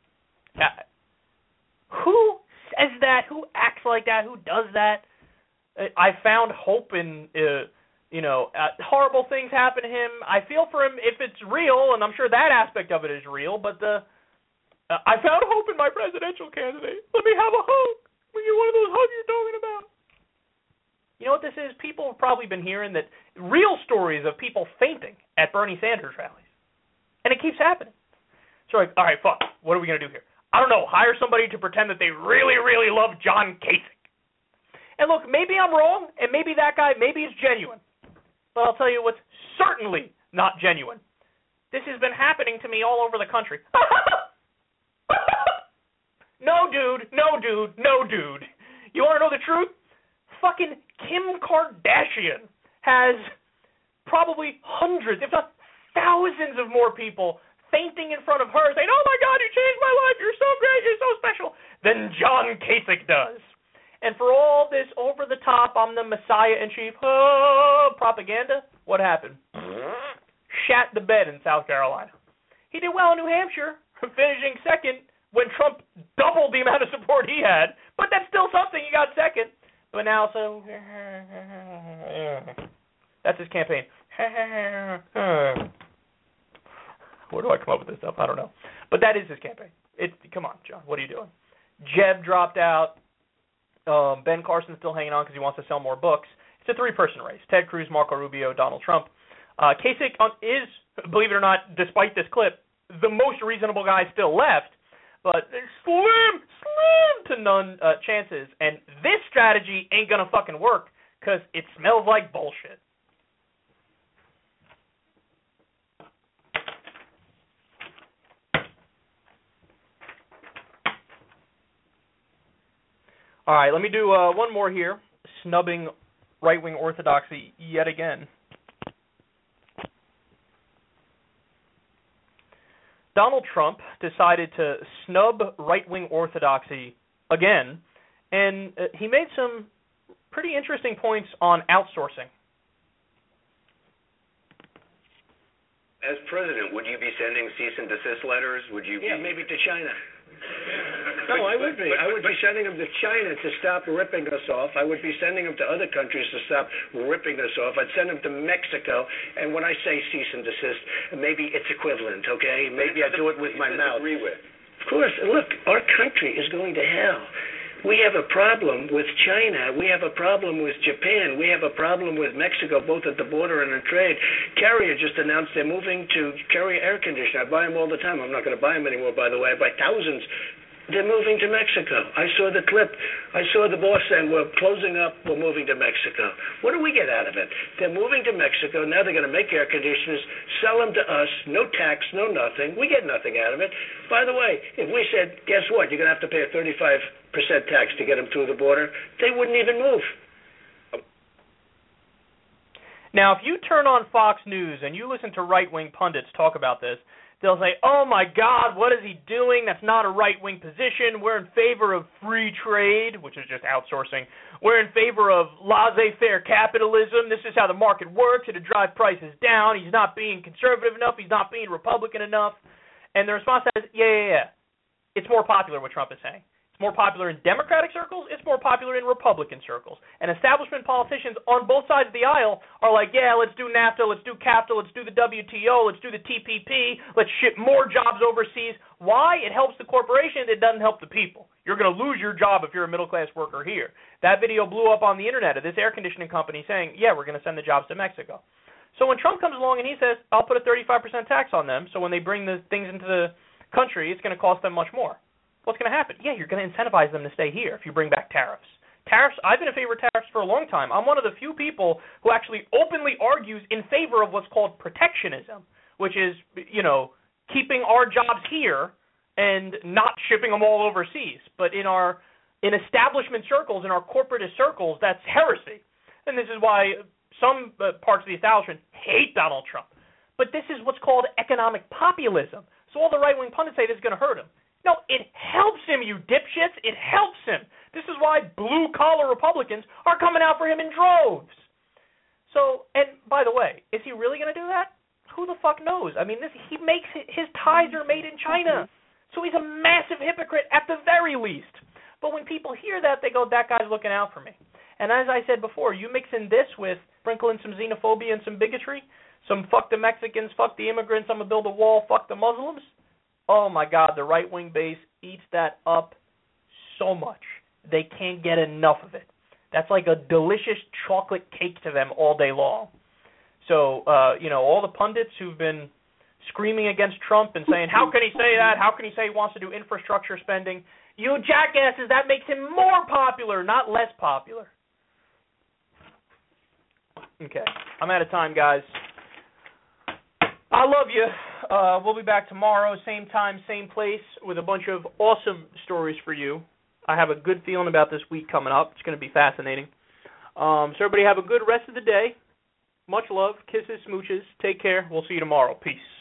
Who says that? Who acts like that? Who does that? I found hope in, horrible things happen to him. I feel for him if it's real, and I'm sure that aspect of it is real, but I found hope in my presidential candidate. Let me have a hug. We get one of those hugs you're talking about. You know what this is? People have probably been hearing that real stories of people fainting at Bernie Sanders rallies. And it keeps happening. So all right, fuck. What are we going to do here? I don't know, hire somebody to pretend that they really, really love John Kasich. And look, maybe I'm wrong, and maybe that guy, maybe it's genuine. But I'll tell you what's certainly not genuine. This has been happening to me all over the country. No, dude. You want to know the truth? Fucking Kim Kardashian has probably hundreds, if not thousands of more people fainting in front of her, saying, oh my God, you changed my life, you're so great, you're so special, than John Kasich does. And for all this over-the-top, I'm the Messiah-in-Chief, love propaganda. What happened? Shat the bed in South Carolina. He did well in New Hampshire, finishing second when Trump doubled the amount of support he had. But that's still something. He got second. But now, so that's his campaign. Where do I come up with this stuff? I don't know. But that is his campaign. Come on, John. What are you doing? Jeb dropped out. Ben Carson's still hanging on because he wants to sell more books. It's a three-person race. Ted Cruz, Marco Rubio, Donald Trump. Kasich is, believe it or not, despite this clip, the most reasonable guy still left. But there's slim to none chances. And this strategy ain't going to fucking work because it smells like bullshit. All right, let me do one more here, snubbing right-wing orthodoxy yet again. Donald Trump decided to snub right-wing orthodoxy again, and he made some pretty interesting points on outsourcing. As president, would you be sending cease and desist letters? Would you? Yeah, maybe to China. No, I would be. I would be sending them to China to stop ripping us off. I would be sending them to other countries to stop ripping us off. I'd send them to Mexico. And when I say cease and desist, maybe it's equivalent, okay? Maybe I do it with my mouth. Agree with. Of course. Look, our country is going to hell. We have a problem with China. We have a problem with Japan. We have a problem with Mexico, both at the border and in trade. Carrier just announced they're moving to Carrier air conditioner. I buy them all the time. I'm not going to buy them anymore, by the way. I buy thousands. They're moving to Mexico. I saw the clip. I saw the boss saying, we're closing up, we're moving to Mexico. What do we get out of it? They're moving to Mexico. Now they're going to make air conditioners, sell them to us, no tax, no nothing. We get nothing out of it. By the way, if we said, guess what, you're going to have to pay a 35% tax to get them through the border, they wouldn't even move. Now, if you turn on Fox News and you listen to right-wing pundits talk about this, they'll say, oh, my God, what is he doing? That's not a right-wing position. We're in favor of free trade, which is just outsourcing. We're in favor of laissez-faire capitalism. This is how the market works. It'll drive prices down. He's not being conservative enough. He's not being Republican enough. And the response is, yeah. It's more popular what Trump is saying. It's more popular in Democratic circles. It's more popular in Republican circles. And establishment politicians on both sides of the aisle are like, yeah, let's do NAFTA, let's do CAFTA, let's do the WTO, let's do the TPP, let's ship more jobs overseas. Why? It helps the corporation. It doesn't help the people. You're going to lose your job if you're a middle-class worker here. That video blew up on the internet of this air conditioning company saying, yeah, we're going to send the jobs to Mexico. So when Trump comes along and he says, I'll put a 35% tax on them, so when they bring the things into the country, it's going to cost them much more. What's going to happen? Yeah, you're going to incentivize them to stay here if you bring back tariffs. Tariffs, I've been in favor of tariffs for a long time. I'm one of the few people who actually openly argues in favor of what's called protectionism, which is, keeping our jobs here and not shipping them all overseas. But in establishment circles, in our corporatist circles, that's heresy. And this is why some parts of the establishment hate Donald Trump. But this is what's called economic populism. So all the right-wing pundits say this is going to hurt him. No, it helps him, you dipshits. It helps him. This is why blue-collar Republicans are coming out for him in droves. So, and by the way, is he really going to do that? Who the fuck knows? I mean, his ties are made in China. So he's a massive hypocrite at the very least. But when people hear that, they go, that guy's looking out for me. And as I said before, you mix in this with sprinkling some xenophobia and some bigotry, some fuck the Mexicans, fuck the immigrants, I'm going to build a wall, fuck the Muslims. Oh, my God, the right-wing base eats that up so much. They can't get enough of it. That's like a delicious chocolate cake to them all day long. So, all the pundits who've been screaming against Trump and saying, how can he say that? How can he say he wants to do infrastructure spending? You jackasses, that makes him more popular, not less popular. Okay, I'm out of time, guys. I love you. We'll be back tomorrow, same time, same place, with a bunch of awesome stories for you. I have a good feeling about this week coming up. It's going to be fascinating. So everybody have a good rest of the day. Much love. Kisses, smooches. Take care. We'll see you tomorrow. Peace.